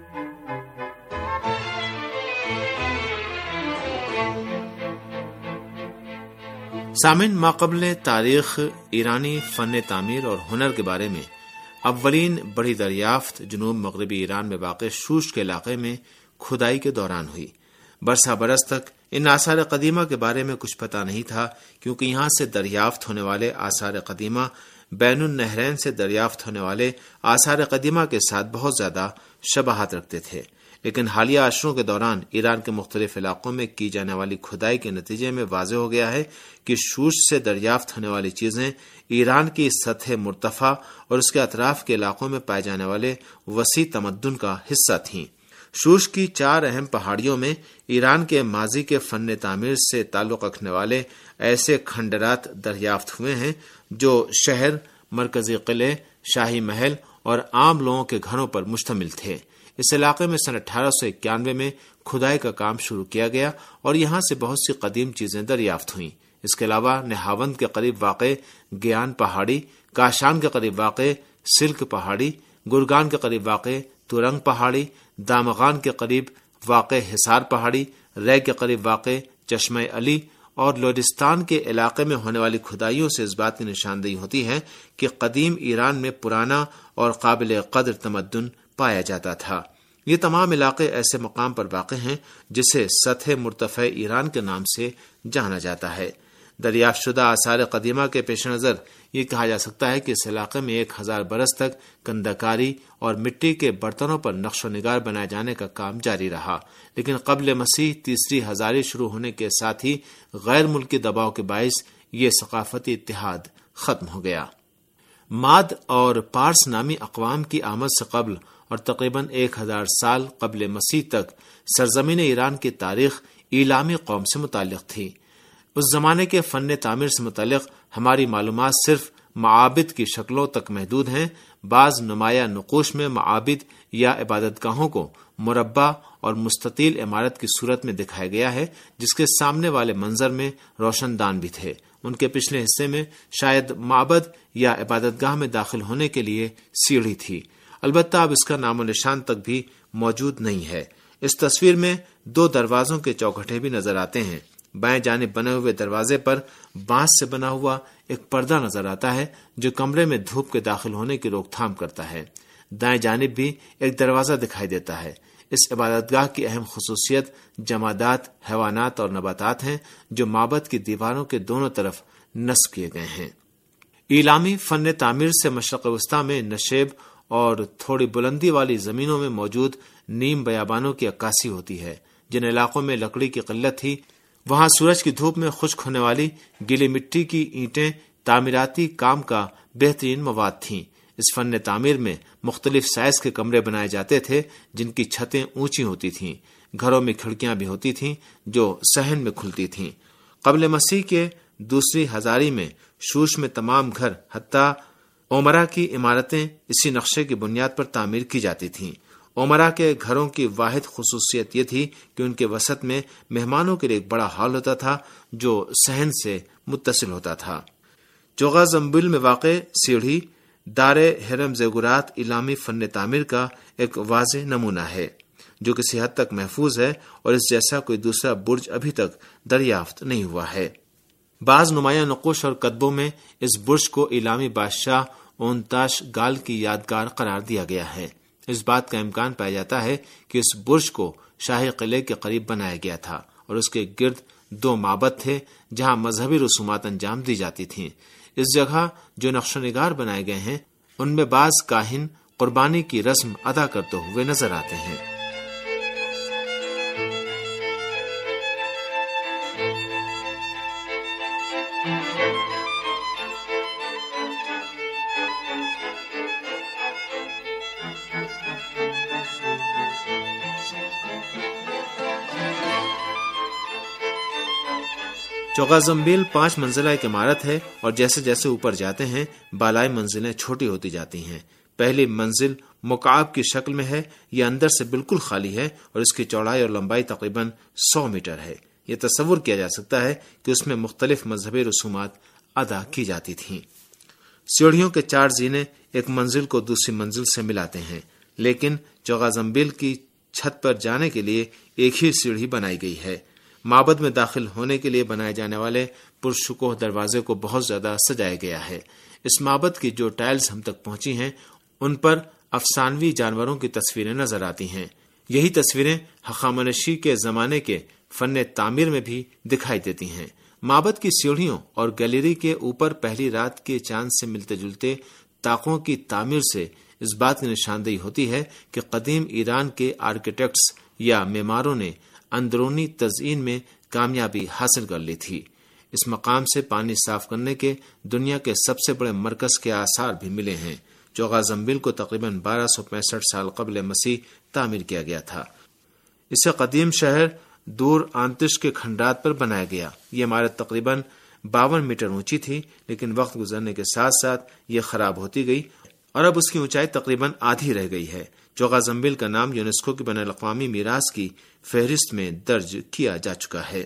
سامعین، ماقبل تاریخ ایرانی فن تعمیر اور ہنر کے بارے میں اولین بڑی دریافت جنوب مغربی ایران میں واقع شوش کے علاقے میں کھدائی کے دوران ہوئی. برسہ برس تک ان آثار قدیمہ کے بارے میں کچھ پتہ نہیں تھا، کیونکہ یہاں سے دریافت ہونے والے آثار قدیمہ بین النہرین سے دریافت ہونے والے آثار قدیمہ کے ساتھ بہت زیادہ شباہت رکھتے تھے. لیکن حالیہ عشروں کے دوران ایران کے مختلف علاقوں میں کی جانے والی کھدائی کے نتیجے میں واضح ہو گیا ہے کہ شوش سے دریافت ہونے والی چیزیں ایران کی سطح مرتفع اور اس کے اطراف کے علاقوں میں پائے جانے والے وسیع تمدن کا حصہ تھیں. شوش کی 4 اہم پہاڑیوں میں ایران کے ماضی کے فن تعمیر سے تعلق رکھنے والے ایسے کھنڈرات دریافت ہوئے ہیں جو شہر، مرکزی قلعے، شاہی محل اور عام لوگوں کے گھروں پر مشتمل تھے. اس علاقے میں سن 1891 میں کھدائی کا کام شروع کیا گیا اور یہاں سے بہت سی قدیم چیزیں دریافت ہوئیں. اس کے علاوہ نہاوند کے قریب واقع گیان پہاڑی، کاشان کے قریب واقع سلک پہاڑی، گرگان کے قریب واقع تورنگ پہاڑی، دامغان کے قریب واقع حصار پہاڑی، رے کے قریب واقع چشمہ علی اور لوڈستان کے علاقے میں ہونے والی کھدائیوں سے اس بات کی نشاندہی ہوتی ہے کہ قدیم ایران میں پرانا اور قابل قدر تمدن پایا جاتا تھا. یہ تمام علاقے ایسے مقام پر واقع ہیں جسے سطح مرتفع ایران کے نام سے جانا جاتا ہے. دریافت شدہ آثار قدیمہ کے پیش نظر یہ کہا جا سکتا ہے کہ اس علاقے میں 1000 برس تک کندکاری اور مٹی کے برتنوں پر نقش و نگار بنائے جانے کا کام جاری رہا، لیکن قبل مسیح تیسری ہزاری شروع ہونے کے ساتھ ہی غیر ملکی دباؤ کے باعث یہ ثقافتی اتحاد ختم ہو گیا. ماد اور پارس نامی اقوام کی آمد سے قبل اور تقریباً 1000 سال قبل مسیح تک سرزمین ایران کی تاریخ ایلامی قوم سے متعلق تھی. اس زمانے کے فن تعمیر سے متعلق ہماری معلومات صرف معابد کی شکلوں تک محدود ہیں. بعض نمایاں نقوش میں معابد یا عبادت گاہوں کو مربع اور مستطیل عمارت کی صورت میں دکھایا گیا ہے، جس کے سامنے والے منظر میں روشن دان بھی تھے. ان کے پچھلے حصے میں شاید معبد یا عبادت گاہ میں داخل ہونے کے لیے سیڑھی تھی. البتہ اب اس کا نام و نشان تک بھی موجود نہیں ہے. اس تصویر میں 2 دروازوں کے چوکھٹے بھی نظر آتے ہیں. بائیں جانب بنے ہوئے دروازے پر بانس سے بنا ہوا ایک پردہ نظر آتا ہے جو کمرے میں دھوپ کے داخل ہونے کی روک تھام کرتا ہے. دائیں جانب بھی ایک دروازہ دکھائی دیتا ہے. اس عبادت گاہ کی اہم خصوصیت جمادات، حیوانات اور نباتات ہیں جو معبد کی دیواروں کے دونوں طرف نصب کیے گئے ہیں. ایلامی فن تعمیر سے مشرق وسطی میں نشیب اور تھوڑی بلندی والی زمینوں میں موجود نیم بیابانوں کی عکاسی ہوتی ہے. جن علاقوں میں لکڑی کی قلت تھی وہاں سورج کی دھوپ میں خشک ہونے والی گیلی مٹی کی اینٹیں تعمیراتی کام کا بہترین مواد تھیں. اس فن تعمیر میں مختلف سائز کے کمرے بنائے جاتے تھے جن کی چھتیں اونچی ہوتی تھیں. گھروں میں کھڑکیاں بھی ہوتی تھیں جو صحن میں کھلتی تھیں. قبل مسیح کے دوسری ہزاری میں شوش میں تمام گھر حتیٰ اومرا کی عمارتیں اسی نقشے کی بنیاد پر تعمیر کی جاتی تھیں. اومرا کے گھروں کی واحد خصوصیت یہ تھی کہ ان کے وسط میں مہمانوں کے لیے ایک بڑا ہال ہوتا تھا جو صحن سے متصل ہوتا تھا. چوغا زمبل میں واقع سیڑھی دار ہرم زیگورات ایلامی فن تعمیر کا ایک واضح نمونہ ہے جو کسی حد تک محفوظ ہے اور اس جیسا کوئی دوسرا برج ابھی تک دریافت نہیں ہوا ہے. بعض نمایاں نقوش اور کتبوں میں اس برج کو ایلامی بادشاہ اونتاش گال کی یادگار قرار دیا گیا ہے. اس بات کا امکان پایا جاتا ہے کہ اس برج کو شاہی قلعے کے قریب بنایا گیا تھا اور اس کے گرد 2 معبد تھے جہاں مذہبی رسومات انجام دی جاتی تھیں. اس جگہ جو نقش و نگار بنائے گئے ہیں ان میں بعض کاہن قربانی کی رسم ادا کرتے ہوئے نظر آتے ہیں. چوغا زمبیل 5 منزلہ ایک عمارت ہے اور جیسے جیسے اوپر جاتے ہیں بالائی منزلیں چھوٹی ہوتی جاتی ہیں. پہلی منزل مکعب کی شکل میں ہے، یہ اندر سے بالکل خالی ہے اور اس کی چوڑائی اور لمبائی تقریباً 100 میٹر ہے۔ یہ تصور کیا جا سکتا ہے کہ اس میں مختلف مذہبی رسومات ادا کی جاتی تھیں۔ سیڑھیوں کے 4 زینے ایک منزل کو دوسری منزل سے ملاتے ہیں، لیکن چوغا زمبیل کی چھت پر جانے کے لیے ایک ہی سیڑھی بنائی گئی ہے۔ معبد میں داخل ہونے کے لیے بنائے جانے والے پرشکوہ دروازے کو بہت زیادہ سجایا گیا ہے۔ اس معبد کی جو ٹائلز ہم تک پہنچی ہیں ان پر افسانوی جانوروں کی تصویریں نظر آتی ہیں۔ یہی تصویریں ہخامنشی کے زمانے کے فن تعمیر میں بھی دکھائی دیتی ہیں۔ معبد کی سیڑھیوں اور گیلری کے اوپر پہلی رات کے چاند سے ملتے جلتے طاقوں کی تعمیر سے اس بات کی نشاندہی ہوتی ہے کہ قدیم ایران کے آرکیٹیکٹس یا معماروں نے اندرونی تزئین میں کامیابی حاصل کر لی تھی۔ اس مقام سے پانی صاف کرنے کے دنیا کے سب سے بڑے مرکز کے آثار بھی ملے ہیں۔ چوغا زمبیل کو تقریباً 1265 سال قبل مسیح تعمیر کیا گیا تھا۔ اسے قدیم شہر دور آنتش کے کھنڈرات پر بنایا گیا۔ یہ عمارت تقریباً 52 میٹر اونچی تھی، لیکن وقت گزرنے کے ساتھ ساتھ یہ خراب ہوتی گئی اور اب اس کی اونچائی تقریباً آدھی رہ گئی ہے۔ چوغا زمبیل کا نام یونیسکو کی بین الاقوامی میراث کی فہرست میں درج کیا جا چکا ہے۔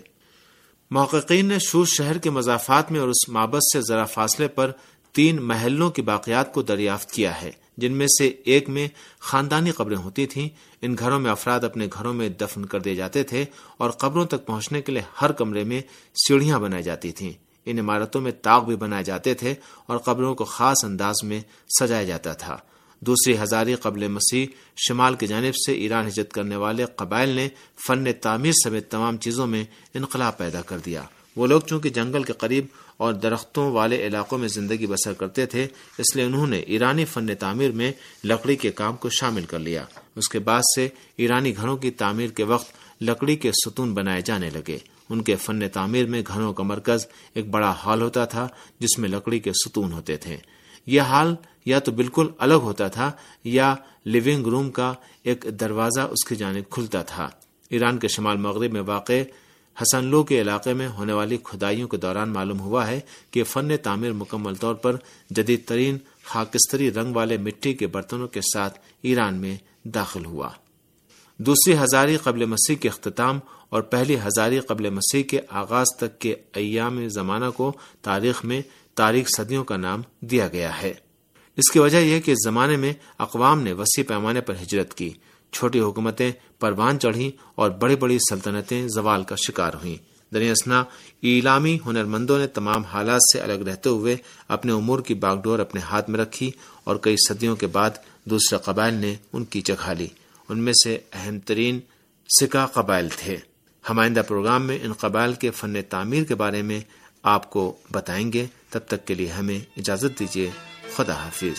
محققین نے شوش شہر کے مضافات میں اور اس معبد سے ذرا فاصلے پر 3 محلوں کی باقیات کو دریافت کیا ہے، جن میں سے ایک میں خاندانی قبریں ہوتی تھیں۔ ان گھروں میں افراد اپنے گھروں میں دفن کر دیے جاتے تھے اور قبروں تک پہنچنے کے لیے ہر کمرے میں سیڑھیاں بنائی جاتی تھیں۔ ان عمارتوں میں طاق بھی بنائے جاتے تھے اور قبروں کو خاص انداز میں سجایا جاتا تھا۔ دوسری ہزاری قبل مسیح شمال کی جانب سے ایران ہجرت کرنے والے قبائل نے فن تعمیر سمیت تمام چیزوں میں انقلاب پیدا کر دیا۔ وہ لوگ چونکہ جنگل کے قریب اور درختوں والے علاقوں میں زندگی بسر کرتے تھے، اس لیے انہوں نے ایرانی فن تعمیر میں لکڑی کے کام کو شامل کر لیا۔ اس کے بعد سے ایرانی گھروں کی تعمیر کے وقت لکڑی کے ستون بنائے جانے لگے۔ ان کے فن تعمیر میں گھروں کا مرکز ایک بڑا ہال ہوتا تھا جس میں لکڑی کے ستون ہوتے تھے۔ یہ ہال یا تو بالکل الگ ہوتا تھا یا لیونگ روم کا ایک دروازہ اس کی جانب کھلتا تھا۔ ایران کے شمال مغرب میں واقع حسن لو کے علاقے میں ہونے والی کھدائیوں کے دوران معلوم ہوا ہے کہ فن تعمیر مکمل طور پر جدید ترین خاکستری رنگ والے مٹی کے برتنوں کے ساتھ ایران میں داخل ہوا۔ دوسری ہزاری قبل مسیح کے اختتام اور پہلی ہزاری قبل مسیح کے آغاز تک کے ایام زمانہ کو تاریخ میں تاریخ صدیوں کا نام دیا گیا ہے۔ اس کی وجہ یہ کہ اس زمانے میں اقوام نے وسیع پیمانے پر ہجرت کی، چھوٹی حکومتیں پروان چڑھیں اور بڑی بڑی سلطنتیں زوال کا شکار ہوئیں۔ دریں ایلامی ہنرمندوں نے تمام حالات سے الگ رہتے ہوئے اپنے امور کی باغ ڈور اپنے ہاتھ میں رکھی اور کئی صدیوں کے بعد دوسرے قبائل نے ان کی جگہ لی۔ ان میں سے اہم ترین سکا قبائل تھے۔ ہم آئندہ پروگرام میں ان قبائل کے فن تعمیر کے بارے میں آپ کو بتائیں گے۔ تب تک کے لیے ہمیں اجازت دیجیے۔ خدا حافظ۔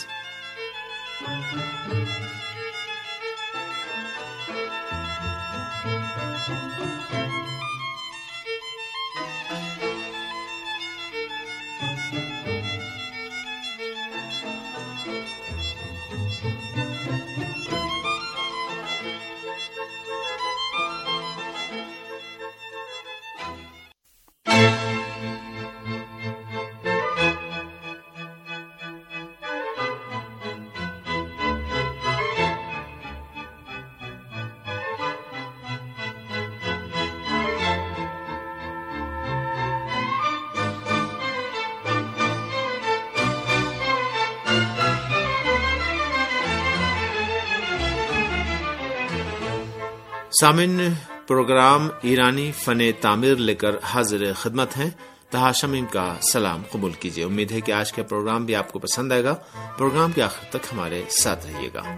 سامعین، پروگرام ایرانی فن تعمیر لے کر حاضر خدمت ہیں۔ تہا شمیم کا سلام قبول کیجیے۔ امید ہے کہ آج کا پروگرام بھی آپ کو پسند آئے گا۔ پروگرام کے آخر تک ہمارے ساتھ رہیے گا۔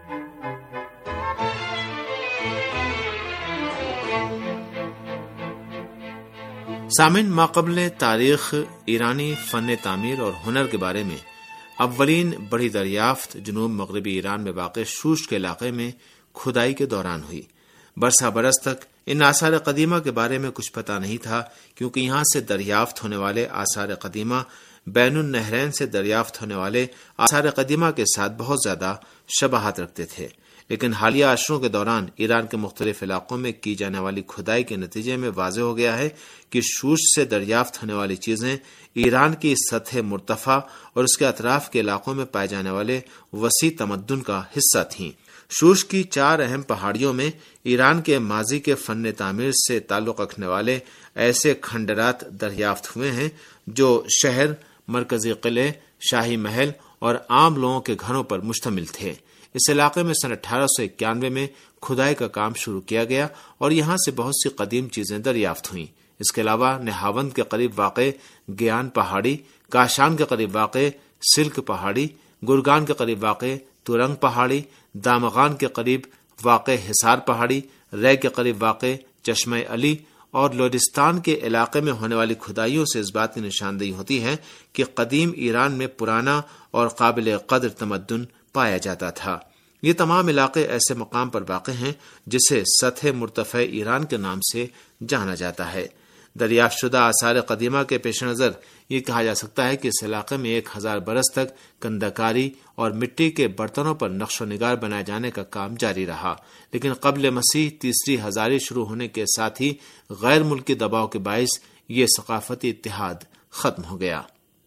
سامعین، ماقبل تاریخ ایرانی فن تعمیر اور ہنر کے بارے میں اولین بڑی دریافت جنوب مغربی ایران میں واقع شوش کے علاقے میں کھدائی کے دوران ہوئی۔ برسہ برس تک ان آثار قدیمہ کے بارے میں کچھ پتہ نہیں تھا، کیونکہ یہاں سے دریافت ہونے والے آثار قدیمہ بین النہرین سے دریافت ہونے والے آثار قدیمہ کے ساتھ بہت زیادہ شباہت رکھتے تھے۔ لیکن حالیہ عشروں کے دوران ایران کے مختلف علاقوں میں کی جانے والی کھدائی کے نتیجے میں واضح ہو گیا ہے کہ شوش سے دریافت ہونے والی چیزیں ایران کی سطح مرتفع اور اس کے اطراف کے علاقوں میں پائے جانے والے وسیع تمدن کا حصہ تھیں۔ شوش کی 4 اہم پہاڑیوں میں ایران کے ماضی کے فن تعمیر سے تعلق رکھنے والے ایسے کھنڈرات دریافت ہوئے ہیں جو شہر، مرکزی قلعے، شاہی محل اور عام لوگوں کے گھروں پر مشتمل تھے۔ اس علاقے میں سن 1891 میں کھدائی کا کام شروع کیا گیا اور یہاں سے بہت سی قدیم چیزیں دریافت ہوئیں۔ اس کے علاوہ نہاوند کے قریب واقع گیان پہاڑی، کاشان کے قریب واقع سلک پہاڑی، گرگان کے قریب واقع تورنگ پہاڑی، دامغان کے قریب واقع حصار پہاڑی، رے کے قریب واقع چشمہ علی اور لورستان کے علاقے میں ہونے والی کھدائیوں سے اس بات کی نشاندہی ہوتی ہے کہ قدیم ایران میں پرانا اور قابل قدر تمدن پایا جاتا تھا۔ یہ تمام علاقے ایسے مقام پر واقع ہیں جسے سطح مرتفع ایران کے نام سے جانا جاتا ہے۔ دریافت شدہ آثار قدیمہ کے پیش نظر یہ کہا جا سکتا ہے کہ اس علاقے میں 1000 برس تک کندکاری اور مٹی کے برتنوں پر نقش و نگار بنائے جانے کا کام جاری رہا، لیکن قبل مسیح تیسری ہزاری شروع ہونے کے ساتھ ہی غیر ملکی دباؤ کے باعث یہ ثقافتی اتحاد ختم ہو گیا۔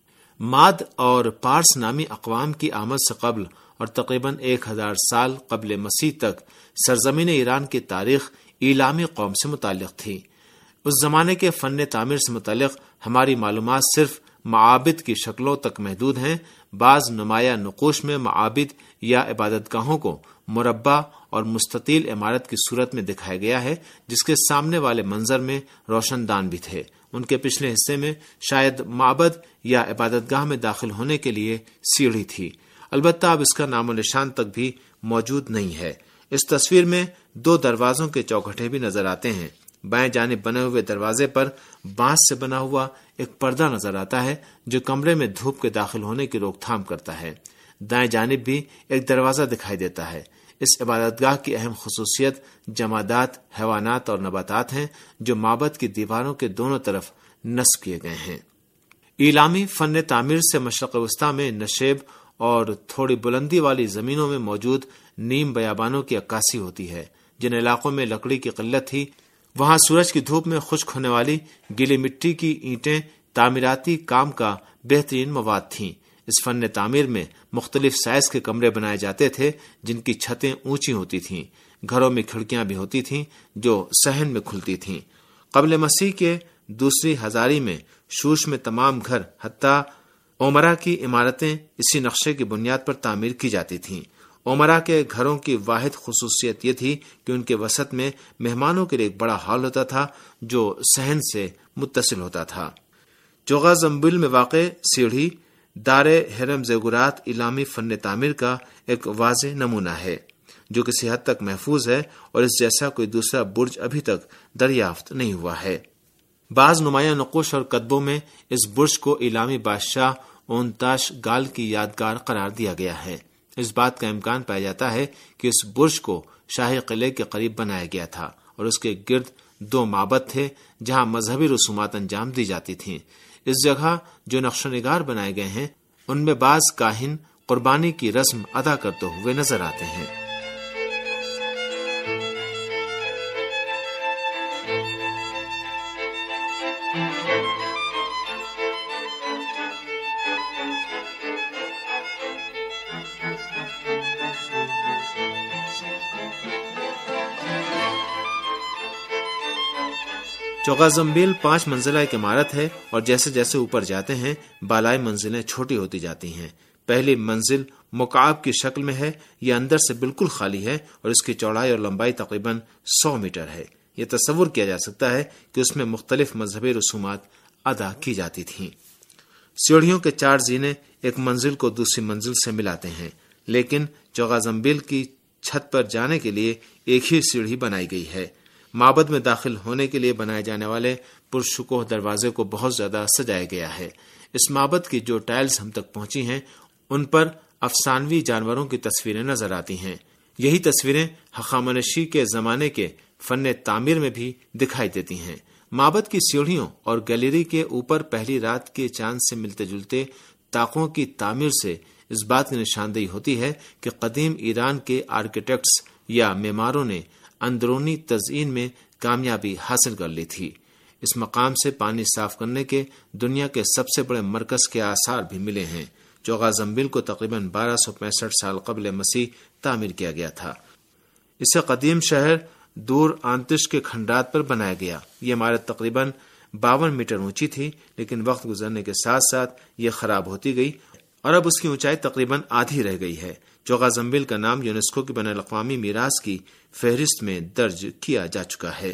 ماد اور پارس نامی اقوام کی آمد سے قبل اور تقریباً 1000 سال قبل مسیح تک سرزمین ایران کی تاریخ ایلامی قوم سے متعلق تھی۔ اس زمانے کے فن تعمیر سے متعلق ہماری معلومات صرف معابد کی شکلوں تک محدود ہیں۔ بعض نمایاں نقوش میں معابد یا عبادت گاہوں کو مربع اور مستطیل عمارت کی صورت میں دکھایا گیا ہے جس کے سامنے والے منظر میں روشن دان بھی تھے۔ ان کے پچھلے حصے میں شاید معبد یا عبادت گاہ میں داخل ہونے کے لیے سیڑھی تھی، البتہ اب اس کا نام و نشان تک بھی موجود نہیں ہے۔ اس تصویر میں 2 دروازوں کے چوکھٹے بھی نظر آتے ہیں۔ بائیں جانب بنے ہوئے دروازے پر بانس سے بنا ہوا ایک پردہ نظر آتا ہے جو کمرے میں دھوپ کے داخل ہونے کی روک تھام کرتا ہے۔ دائیں جانب بھی ایک دروازہ دکھائی دیتا ہے۔ اس عبادت گاہ کی اہم خصوصیت جمادات، حیوانات اور نباتات ہیں جو معبد کی دیواروں کے دونوں طرف نصب کیے گئے ہیں۔ ایلامی فن تعمیر سے مشرق وسطی میں نشیب اور تھوڑی بلندی والی زمینوں میں موجود نیم بیابانوں کی عکاسی ہوتی ہے۔ جن علاقوں میں لکڑی کی قلت تھی وہاں سورج کی دھوپ میں خشک ہونے والی گیلی مٹی کی اینٹیں تعمیراتی کام کا بہترین مواد تھیں۔ اس فن تعمیر میں مختلف سائز کے کمرے بنائے جاتے تھے جن کی چھتیں اونچی ہوتی تھیں۔ گھروں میں کھڑکیاں بھی ہوتی تھیں جو صحن میں کھلتی تھیں۔ قبل مسیح کے دوسری ہزاری میں شوش میں تمام گھر حتیٰ عمرہ کی عمارتیں اسی نقشے کی بنیاد پر تعمیر کی جاتی تھیں۔ عمرہ کے گھروں کی واحد خصوصیت یہ تھی کہ ان کے وسط میں مہمانوں کے لیے ایک بڑا ہال ہوتا تھا جو صحن سے متصل ہوتا تھا۔ چوغا زمبل میں واقع سیڑھی دار ہرم زیگورات ایلامی فن تعمیر کا ایک واضح نمونہ ہے جو کسی حد تک محفوظ ہے اور اس جیسا کوئی دوسرا برج ابھی تک دریافت نہیں ہوا ہے۔ بعض نمایاں نقوش اور کتبوں میں اس برج کو ایلامی بادشاہ اونتاش گال کی یادگار قرار دیا گیا ہے۔ اس بات کا امکان پایا جاتا ہے کہ اس برج کو شاہی قلعے کے قریب بنایا گیا تھا اور اس کے گرد 2 معبد تھے جہاں مذہبی رسومات انجام دی جاتی تھیں۔ اس جگہ جو نقش و نگار بنائے گئے ہیں ان میں بعض کاہن قربانی کی رسم ادا کرتے ہوئے نظر آتے ہیں۔ چوغا زمبیل 5 منزلہ ایک عمارت ہے اور جیسے جیسے اوپر جاتے ہیں بالائی منزلیں چھوٹی ہوتی جاتی ہیں۔ پہلی منزل مکعب کی شکل میں ہے، یہ اندر سے بالکل خالی ہے اور اس کی چوڑائی اور لمبائی تقریباً 100 میٹر ہے۔ یہ تصور کیا جا سکتا ہے کہ اس میں مختلف مذہبی رسومات ادا کی جاتی تھیں۔ سیڑھیوں کے 4 زینے ایک منزل کو دوسری منزل سے ملاتے ہیں، لیکن چوغا زمبیل کی چھت پر جانے کے لیے ایک ہی سیڑھی بنائی گئی ہے۔ معبد میں داخل ہونے کے لیے بنائے جانے والے پرشکوہ دروازے کو بہت زیادہ سجایا گیا ہے۔ اس معبد کی جو ٹائلز ہم تک پہنچی ہیں ان پر افسانوی جانوروں کی تصویریں نظر آتی ہیں۔ یہی تصویریں ہخامنشی کے زمانے کے فن تعمیر میں بھی دکھائی دیتی ہیں۔ معبد کی سیڑھیوں اور گیلری کے اوپر پہلی رات کے چاند سے ملتے جلتے طاقوں کی تعمیر سے اس بات کی نشاندہی ہوتی ہے کہ قدیم ایران کے آرکیٹیکٹس یا معماروں نے اندرونی تزئین میں کامیابی حاصل کر لی تھی۔ اس مقام سے پانی صاف کرنے کے دنیا کے سب سے بڑے مرکز کے آثار بھی ملے ہیں، جو غازنبیل کو تقریباً 1265 سال قبل مسیح تعمیر کیا گیا تھا۔ اسے قدیم شہر دور آنتش کے کھنڈرات پر بنایا گیا۔ یہ عمارت تقریباً 52 میٹر اونچی تھی، لیکن وقت گزرنے کے ساتھ ساتھ یہ خراب ہوتی گئی اور اب اس کی اونچائی تقریباً آدھی رہ گئی ہے۔ غازنبیل کا نام یونیسکو کی بین الاقوامی میراث کی فہرست میں درج کیا جا چکا ہے۔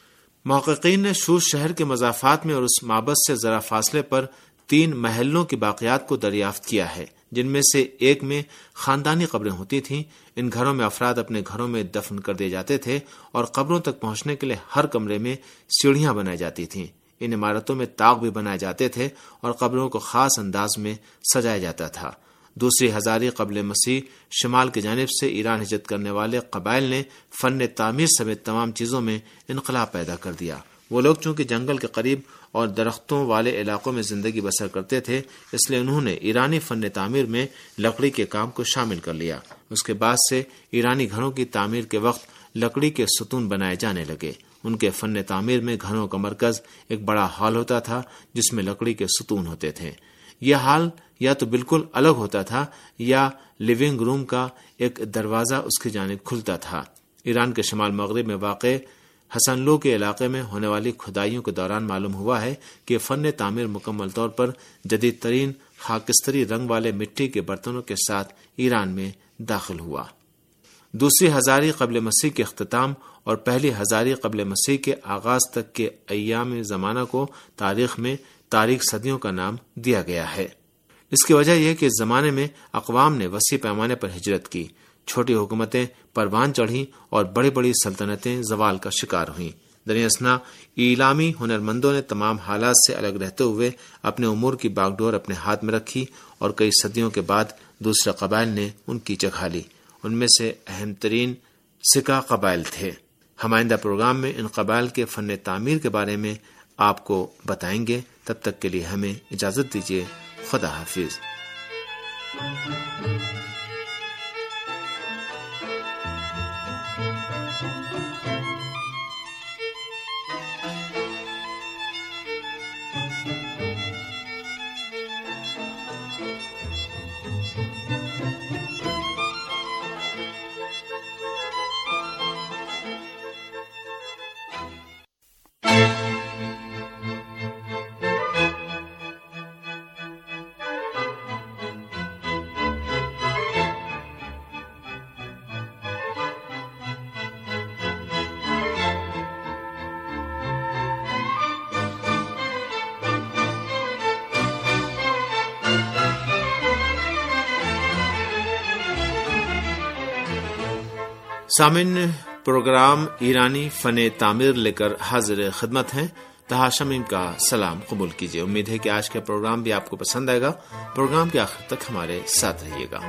محققین نے شوش شہر کے مضافات میں اور اس معبد سے ذرا فاصلے پر 3 محلوں کی باقیات کو دریافت کیا ہے، جن میں سے ایک میں خاندانی قبریں ہوتی تھیں۔ ان گھروں میں افراد اپنے گھروں میں دفن کر دیے جاتے تھے اور قبروں تک پہنچنے کے لیے ہر کمرے میں سیڑھیاں بنائی جاتی تھیں۔ ان عمارتوں میں طاق بھی بنائے جاتے تھے اور قبروں کو خاص انداز میں سجایا جاتا تھا۔ دوسری ہزاری قبل مسیح شمال کی جانب سے ایران ہجرت کرنے والے قبائل نے فن تعمیر سمیت تمام چیزوں میں انقلاب پیدا کر دیا۔ وہ لوگ چونکہ جنگل کے قریب اور درختوں والے علاقوں میں زندگی بسر کرتے تھے، اس لیے انہوں نے ایرانی فن تعمیر میں لکڑی کے کام کو شامل کر لیا۔ اس کے بعد سے ایرانی گھروں کی تعمیر کے وقت لکڑی کے ستون بنائے جانے لگے۔ ان کے فن تعمیر میں گھروں کا مرکز ایک بڑا ہال ہوتا تھا جس میں لکڑی کے ستون ہوتے تھے۔ یہ ہال یا تو بالکل الگ ہوتا تھا یا لیونگ روم کا ایک دروازہ اس کی جانب کھلتا تھا۔ ایران کے شمال مغرب میں واقع حسنلو کے علاقے میں ہونے والی کھدائیوں کے دوران معلوم ہوا ہے کہ فن تعمیر مکمل طور پر جدید ترین خاکستری رنگ والے مٹی کے برتنوں کے ساتھ ایران میں داخل ہوا۔ دوسری ہزاری قبل مسیح کے اختتام اور پہلی ہزاری قبل مسیح کے آغاز تک کے ایام زمانہ کو تاریخ میں تاریک صدیوں کا نام دیا گیا ہے۔ اس کی وجہ یہ کہ اس زمانے میں اقوام نے وسیع پیمانے پر ہجرت کی، چھوٹی حکومتیں پروان چڑھیں اور بڑی بڑی سلطنتیں زوال کا شکار ہوئیں۔ درمیان ایلامی ہنرمندوں نے تمام حالات سے الگ رہتے ہوئے اپنے امور کی باغ ڈور اپنے ہاتھ میں رکھی اور کئی صدیوں کے بعد دوسرے قبائل نے ان کی جگہ لی۔ ان میں سے اہم ترین سکا قبائل تھے۔ ہم آئندہ پروگرام میں ان قبائل کے فن تعمیر کے بارے میں آپ کو بتائیں گے۔ تب تک کے لیے ہمیں اجازت دیجیے۔ خدا حافظ۔ سامعین، پروگرام ایرانی فن تعمیر لے کر حاضر خدمت ہیں۔ تہاشمین کا سلام قبول کیجیے۔ امید ہے کہ آج کا پروگرام بھی آپ کو پسند آئے گا۔ پروگرام کے آخر تک ہمارے ساتھ رہیے گا۔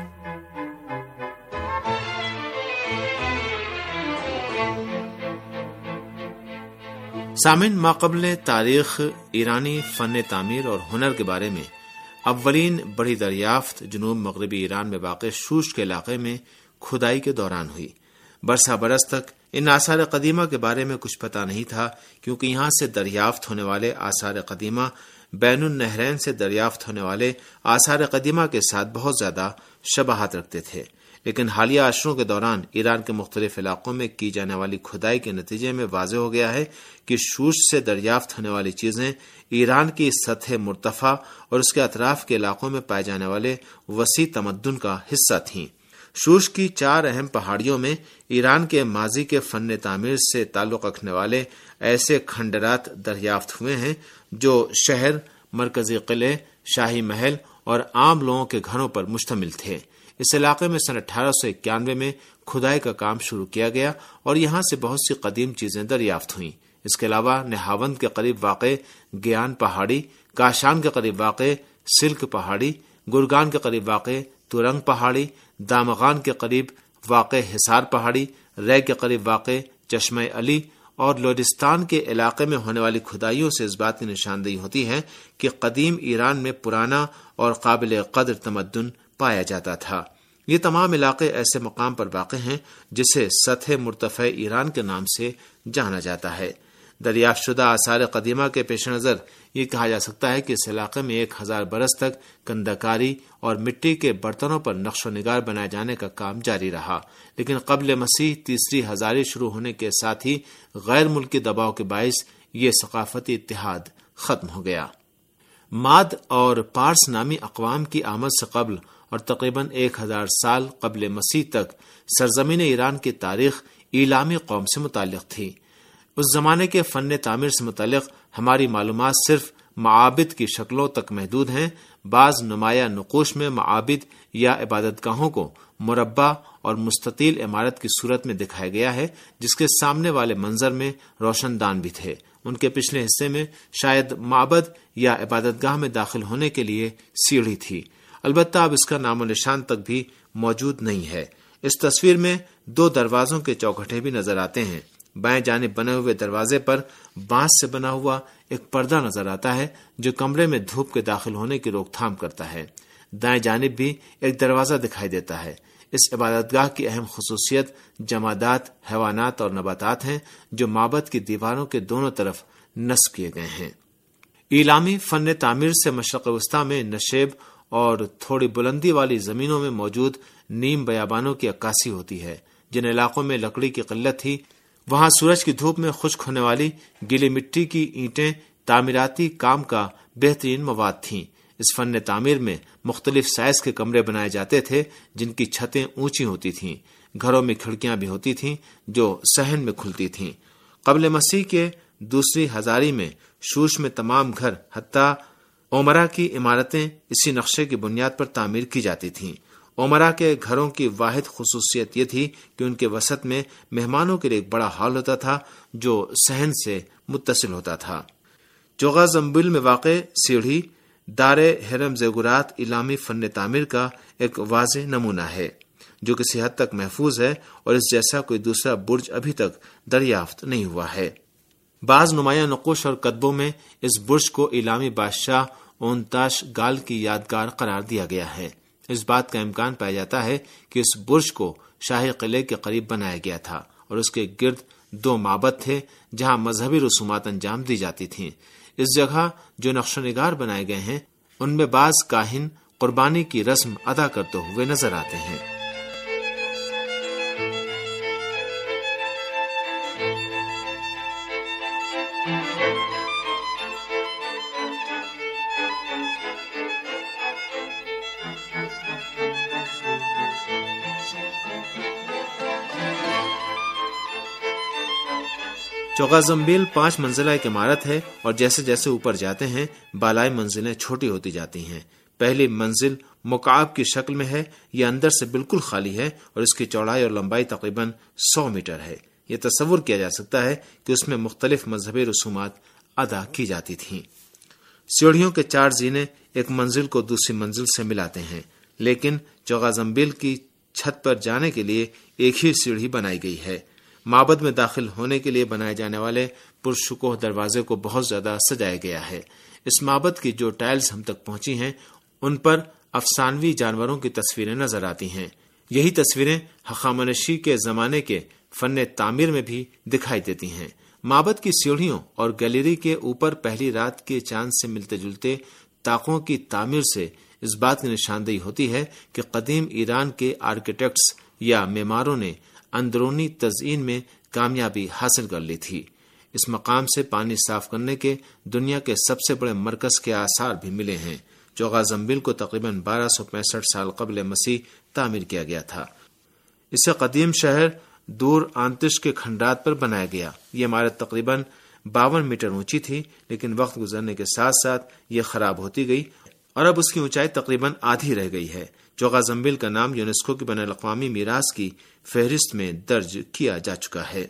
سامعین، ماقبل تاریخ ایرانی فن تعمیر اور ہنر کے بارے میں اولین بڑی دریافت جنوب مغربی ایران میں واقع شوش کے علاقے میں کھدائی کے دوران ہوئی۔ برسہ برس تک ان آثار قدیمہ کے بارے میں کچھ پتہ نہیں تھا، کیونکہ یہاں سے دریافت ہونے والے آثار قدیمہ بین النہرین سے دریافت ہونے والے آثار قدیمہ کے ساتھ بہت زیادہ شباہت رکھتے تھے۔ لیکن حالیہ عشروں کے دوران ایران کے مختلف علاقوں میں کی جانے والی کھدائی کے نتیجے میں واضح ہو گیا ہے کہ شوش سے دریافت ہونے والی چیزیں ایران کی سطح مرتفع اور اس کے اطراف کے علاقوں میں پائے جانے والے وسیع تمدن کا حصہ تھیں۔ شوش کی 4 اہم پہاڑیوں میں ایران کے ماضی کے فن تعمیر سے تعلق رکھنے والے ایسے کھنڈرات دریافت ہوئے ہیں جو شہر، مرکزی قلعے، شاہی محل اور عام لوگوں کے گھروں پر مشتمل تھے۔ اس علاقے میں سن 1891 میں کھدائی کا کام شروع کیا گیا اور یہاں سے بہت سی قدیم چیزیں دریافت ہوئیں۔ اس کے علاوہ نہاوند کے قریب واقع گیان پہاڑی، کاشان کے قریب واقع سلک پہاڑی، گرگان کے قریب واقع تورنگ پہاڑی، دامغان کے قریب واقع حصار پہاڑی، رے کے قریب واقع چشمہ علی اور لورستان کے علاقے میں ہونے والی کھدائیوں سے اس بات کی نشاندہی ہوتی ہے کہ قدیم ایران میں پرانا اور قابل قدر تمدن پایا جاتا تھا۔ یہ تمام علاقے ایسے مقام پر واقع ہیں جسے سطح مرتفع ایران کے نام سے جانا جاتا ہے۔ دریافت شدہ آثار قدیمہ کے پیش نظر یہ کہا جا سکتا ہے کہ اس علاقے میں 1000 برس تک کندکاری اور مٹی کے برتنوں پر نقش و نگار بنائے جانے کا کام جاری رہا، لیکن قبل مسیح تیسری ہزاری شروع ہونے کے ساتھ ہی غیر ملکی دباؤ کے باعث یہ ثقافتی اتحاد ختم ہو گیا۔ ماد اور پارس نامی اقوام کی آمد سے قبل اور تقریباً 1000 سال قبل مسیح تک سرزمین ایران کی تاریخ ایلامی قوم سے متعلق تھی۔ اس زمانے کے فن تعمیر سے متعلق ہماری معلومات صرف معابد کی شکلوں تک محدود ہیں۔ بعض نمایاں نقوش میں معابد یا عبادت گاہوں کو مربع اور مستطیل عمارت کی صورت میں دکھایا گیا ہے، جس کے سامنے والے منظر میں روشن دان بھی تھے۔ ان کے پچھلے حصے میں شاید معبد یا عبادت گاہ میں داخل ہونے کے لیے سیڑھی تھی، البتہ اب اس کا نام و نشان تک بھی موجود نہیں ہے۔ اس تصویر میں 2 دروازوں کے چوکھٹے بھی نظر آتے ہیں۔ بائیں جانب بنے ہوئے دروازے پر بانس سے بنا ہوا ایک پردہ نظر آتا ہے جو کمرے میں دھوپ کے داخل ہونے کی روک تھام کرتا ہے۔ دائیں جانب بھی ایک دروازہ دکھائی دیتا ہے۔ اس عبادت گاہ کی اہم خصوصیت جمادات، حیوانات اور نباتات ہیں جو معبد کی دیواروں کے دونوں طرف نصب کیے گئے ہیں۔ ایلامی فن تعمیر سے مشرق وسطی میں نشیب اور تھوڑی بلندی والی زمینوں میں موجود نیم بیابانوں کی عکاسی ہوتی ہے۔ جن علاقوں میں لکڑی کی قلت تھی وہاں سورج کی دھوپ میں خشک ہونے والی گیلی مٹی کی اینٹیں تعمیراتی کام کا بہترین مواد تھیں۔ اس فن تعمیر میں مختلف سائز کے کمرے بنائے جاتے تھے جن کی چھتیں اونچی ہوتی تھیں۔ گھروں میں کھڑکیاں بھی ہوتی تھیں جو صحن میں کھلتی تھیں۔ قبل مسیح کے دوسری ہزاری میں شوش میں تمام گھر حتیٰ اومرا کی عمارتیں اسی نقشے کی بنیاد پر تعمیر کی جاتی تھیں۔ اومرا کے گھروں کی واحد خصوصیت یہ تھی کہ ان کے وسط میں مہمانوں کے لیے ایک بڑا ہال ہوتا تھا جو صحن سے متصل ہوتا تھا۔ چوغا زمبیل میں واقع سیڑھی دار ہرم زیگورات ایلامی فن تعمیر کا ایک واضح نمونہ ہے جو کسی حد تک محفوظ ہے، اور اس جیسا کوئی دوسرا برج ابھی تک دریافت نہیں ہوا ہے۔ بعض نمایاں نقوش اور کتبوں میں اس برج کو ایلامی بادشاہ اونتاش گال کی یادگار قرار دیا گیا ہے۔ اس بات کا امکان پایا جاتا ہے کہ اس برج کو شاہی قلعے کے قریب بنایا گیا تھا اور اس کے گرد 2 معبد تھے جہاں مذہبی رسومات انجام دی جاتی تھیں۔ اس جگہ جو نقش و نگار بنائے گئے ہیں ان میں بعض کاہن قربانی کی رسم ادا کرتے ہوئے نظر آتے ہیں۔ چوغا زمبیل 5 منزلہ ایک عمارت ہے اور جیسے جیسے اوپر جاتے ہیں بالائی منزلیں چھوٹی ہوتی جاتی ہیں۔ پہلی منزل مکعب کی شکل میں ہے، یہ اندر سے بالکل خالی ہے اور اس کی چوڑائی اور لمبائی تقریباً 100 میٹر ہے۔ یہ تصور کیا جا سکتا ہے کہ اس میں مختلف مذہبی رسومات ادا کی جاتی تھیں۔ سیڑھیوں کے 4 زینے ایک منزل کو دوسری منزل سے ملاتے ہیں، لیکن چوغا زمبیل کی چھت پر جانے کے لیے ایک ہی سیڑھی بنائی گئی ہے۔ معبد میں داخل ہونے کے لیے بنائے جانے والے پرشکوہ دروازے کو بہت زیادہ سجایا گیا ہے۔ اس معبد کی جو ٹائلز ہم تک پہنچی ہیں ان پر افسانوی جانوروں کی تصویریں نظر آتی ہیں۔ یہی تصویریں ہخامنشی کے زمانے کے فن تعمیر میں بھی دکھائی دیتی ہیں۔ معبد کی سیڑھیوں اور گیلری کے اوپر پہلی رات کے چاند سے ملتے جلتے طاقوں کی تعمیر سے اس بات کی نشاندہی ہوتی ہے کہ قدیم ایران کے آرکیٹیکٹس یا معماروں نے اندرونی تزئین میں کامیابی حاصل کر لی تھی۔ اس مقام سے پانی صاف کرنے کے دنیا کے سب سے بڑے مرکز کے آثار بھی ملے ہیں۔ چوغا زمبیل کو تقریباً 1265 سال قبل مسیح تعمیر کیا گیا تھا۔ اسے قدیم شہر دور آنتش کے کھنڈرات پر بنایا گیا۔ یہ عمارت تقریباً 52 میٹر اونچی تھی، لیکن وقت گزرنے کے ساتھ ساتھ یہ خراب ہوتی گئی اور اب اس کی اونچائی تقریباً آدھی رہ گئی ہے۔ چوغا زمبیل کا نام یونیسکو کی بین الاقوامی میراث کی فہرست میں درج کیا جا چکا ہے۔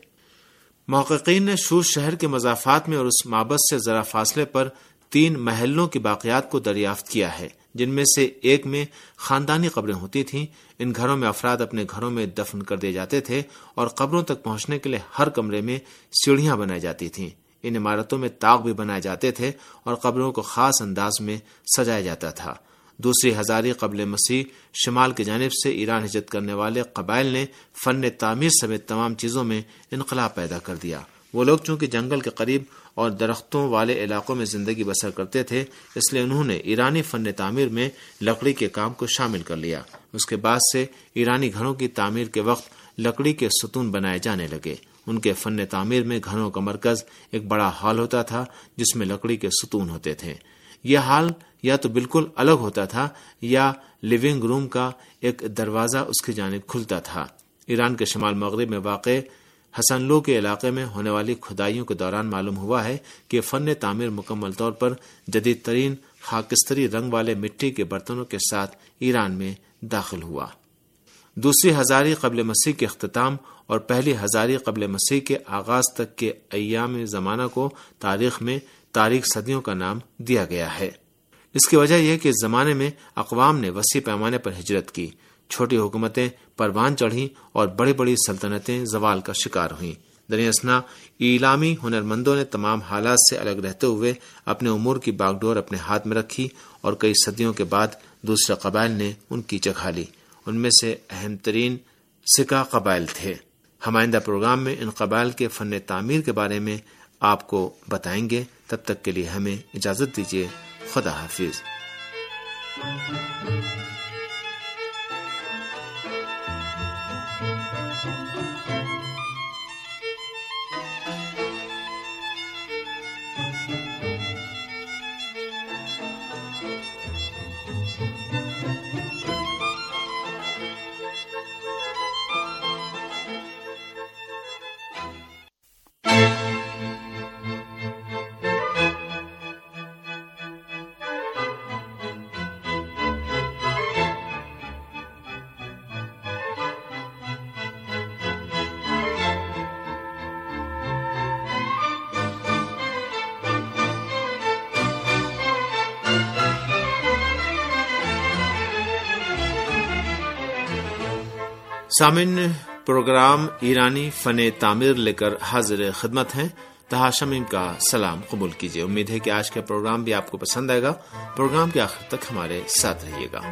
محققین نے شوش شہر کے مضافات میں اور اس معبد سے ذرا فاصلے پر 3 محلوں کی باقیات کو دریافت کیا ہے، جن میں سے ایک میں خاندانی قبریں ہوتی تھیں۔ ان گھروں میں افراد اپنے گھروں میں دفن کر دیے جاتے تھے اور قبروں تک پہنچنے کے لیے ہر کمرے میں سیڑھیاں بنائی جاتی تھیں۔ ان عمارتوں میں طاق بھی بنائے جاتے تھے اور قبروں کو خاص انداز میں سجایا جاتا تھا۔ دوسری ہزاری قبل مسیح شمال کی جانب سے ایران ہجرت کرنے والے قبائل نے فن تعمیر سمیت تمام چیزوں میں انقلاب پیدا کر دیا۔ وہ لوگ چونکہ جنگل کے قریب اور درختوں والے علاقوں میں زندگی بسر کرتے تھے، اس لیے انہوں نے ایرانی فن تعمیر میں لکڑی کے کام کو شامل کر لیا۔ اس کے بعد سے ایرانی گھروں کی تعمیر کے وقت لکڑی کے ستون بنائے جانے لگے۔ ان کے فن تعمیر میں گھروں کا مرکز ایک بڑا ہال ہوتا تھا جس میں لکڑی کے ستون ہوتے تھے۔ یہ ہال یا تو بالکل الگ ہوتا تھا یا لیونگ روم کا ایک دروازہ اس کی جانب کھلتا تھا۔ ایران کے شمال مغرب میں واقع حسنلو کے علاقے میں ہونے والی کھدائیوں کے دوران معلوم ہوا ہے کہ فن تعمیر مکمل طور پر جدید ترین خاکستری رنگ والے مٹی کے برتنوں کے ساتھ ایران میں داخل ہوا۔ دوسری ہزاری قبل مسیح کے اختتام اور پہلی ہزاری قبل مسیح کے آغاز تک کے ایام زمانہ کو تاریخ میں تاریخ صدیوں کا نام دیا گیا ہے۔ اس کی وجہ یہ کہ اس زمانے میں اقوام نے وسیع پیمانے پر ہجرت کی، چھوٹی حکومتیں پروان چڑھیں اور بڑی بڑی سلطنتیں زوال کا شکار ہوئیں۔ دریں ایلامی ہنرمندوں نے تمام حالات سے الگ رہتے ہوئے اپنے امور کی باغ ڈور اپنے ہاتھ میں رکھی اور کئی صدیوں کے بعد دوسرے قبائل نے ان کی جگہ لی۔ ان میں سے اہم ترین سکا قبائل تھے۔ ہم آئندہ پروگرام میں ان قبائل کے فن تعمیر کے بارے میں آپ کو بتائیں گے۔ تب تک کے لیے ہمیں اجازت دیجیے۔ خدا حافظ۔ سامعین، پروگرام ایرانی فن تعمیر لے کر حاضر خدمت ہیں۔ تہاشمین کا سلام قبول کیجیے۔ امید ہے کہ آج کا پروگرام بھی آپ کو پسند آئے گا۔ پروگرام کے آخر تک ہمارے ساتھ رہیے گا۔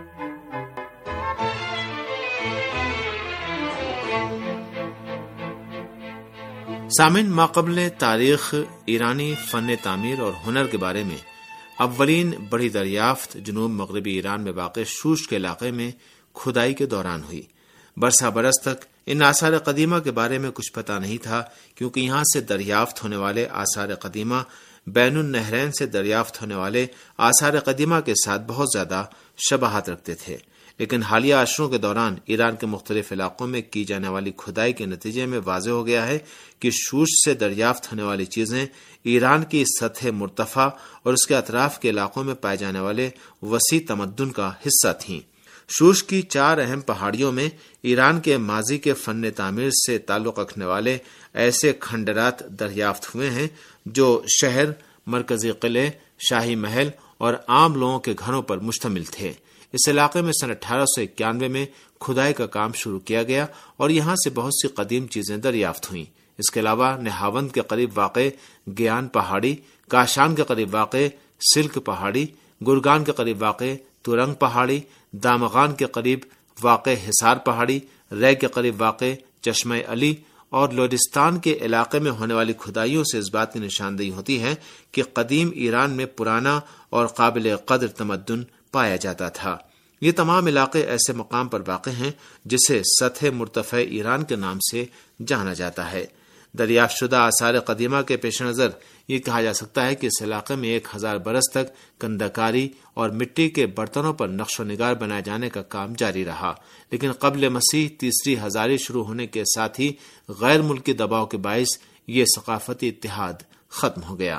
سامعین، ماقبل تاریخ ایرانی فن تعمیر اور ہنر کے بارے میں اولین بڑی دریافت جنوب مغربی ایران میں واقع شوش کے علاقے میں کھدائی کے دوران ہوئی۔ برسہ برس تک ان آثار قدیمہ کے بارے میں کچھ پتہ نہیں تھا، کیونکہ یہاں سے دریافت ہونے والے آثار قدیمہ بین النہرین سے دریافت ہونے والے آثار قدیمہ کے ساتھ بہت زیادہ شباہت رکھتے تھے۔ لیکن حالیہ عشروں کے دوران ایران کے مختلف علاقوں میں کی جانے والی کھدائی کے نتیجے میں واضح ہو گیا ہے کہ شوش سے دریافت ہونے والی چیزیں ایران کی سطح مرتفع اور اس کے اطراف کے علاقوں میں پائے جانے والے وسیع تمدن کا حصہ تھیں۔ شوش کی 4 اہم پہاڑیوں میں ایران کے ماضی کے فن تعمیر سے تعلق رکھنے والے ایسے کھنڈرات دریافت ہوئے ہیں جو شہر، مرکزی قلعے، شاہی محل اور عام لوگوں کے گھروں پر مشتمل تھے۔ اس علاقے میں سن 1891 میں کھدائی کا کام شروع کیا گیا اور یہاں سے بہت سی قدیم چیزیں دریافت ہوئیں۔ اس کے علاوہ نہاوند کے قریب واقع گیان پہاڑی، کاشان کے قریب واقع سلک پہاڑی، گرگان کے قریب واقع تورنگ پہاڑی، دامغان کے قریب واقع حصار پہاڑی، رے کے قریب واقع چشمہ علی اور لوڈستان کے علاقے میں ہونے والی کھدائیوں سے اس بات کی نشاندہی ہوتی ہے کہ قدیم ایران میں پرانا اور قابل قدر تمدن پایا جاتا تھا۔ یہ تمام علاقے ایسے مقام پر واقع ہیں جسے سطح مرتفع ایران کے نام سے جانا جاتا ہے۔ دریافت شدہ آثار قدیمہ کے پیش نظر یہ کہا جا سکتا ہے کہ اس علاقے میں 1000 برس تک کندکاری اور مٹی کے برتنوں پر نقش و نگار بنائے جانے کا کام جاری رہا، لیکن قبل مسیح تیسری ہزاری شروع ہونے کے ساتھ ہی غیر ملکی دباؤ کے باعث یہ ثقافتی اتحاد ختم ہو گیا۔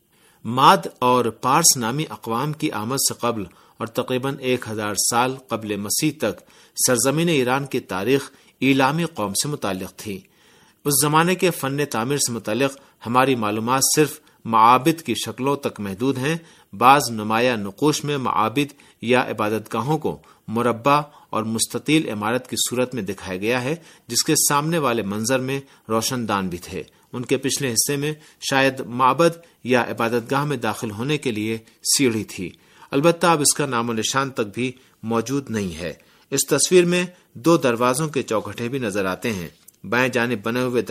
ماد اور پارس نامی اقوام کی آمد سے قبل اور تقریباً 1000 سال قبل مسیح تک سرزمین ایران کی تاریخ ایلامی قوم سے متعلق تھی۔ اس زمانے کے فن تعمیر سے متعلق ہماری معلومات صرف معابد کی شکلوں تک محدود ہیں۔ بعض نمایاں نقوش میں معابد یا عبادت گاہوں کو مربع اور مستطیل عمارت کی صورت میں دکھایا گیا ہے، جس کے سامنے والے منظر میں روشن دان بھی تھے۔ ان کے پچھلے حصے میں شاید معبد یا عبادت گاہ میں داخل ہونے کے لیے سیڑھی تھی۔ البتہ اب اس کا نام و نشان تک بھی موجود نہیں ہے۔ اس تصویر میں 2 دروازوں کے چوکھٹے بھی نظر آتے ہیں۔ بائیں جانب بنے ہوئے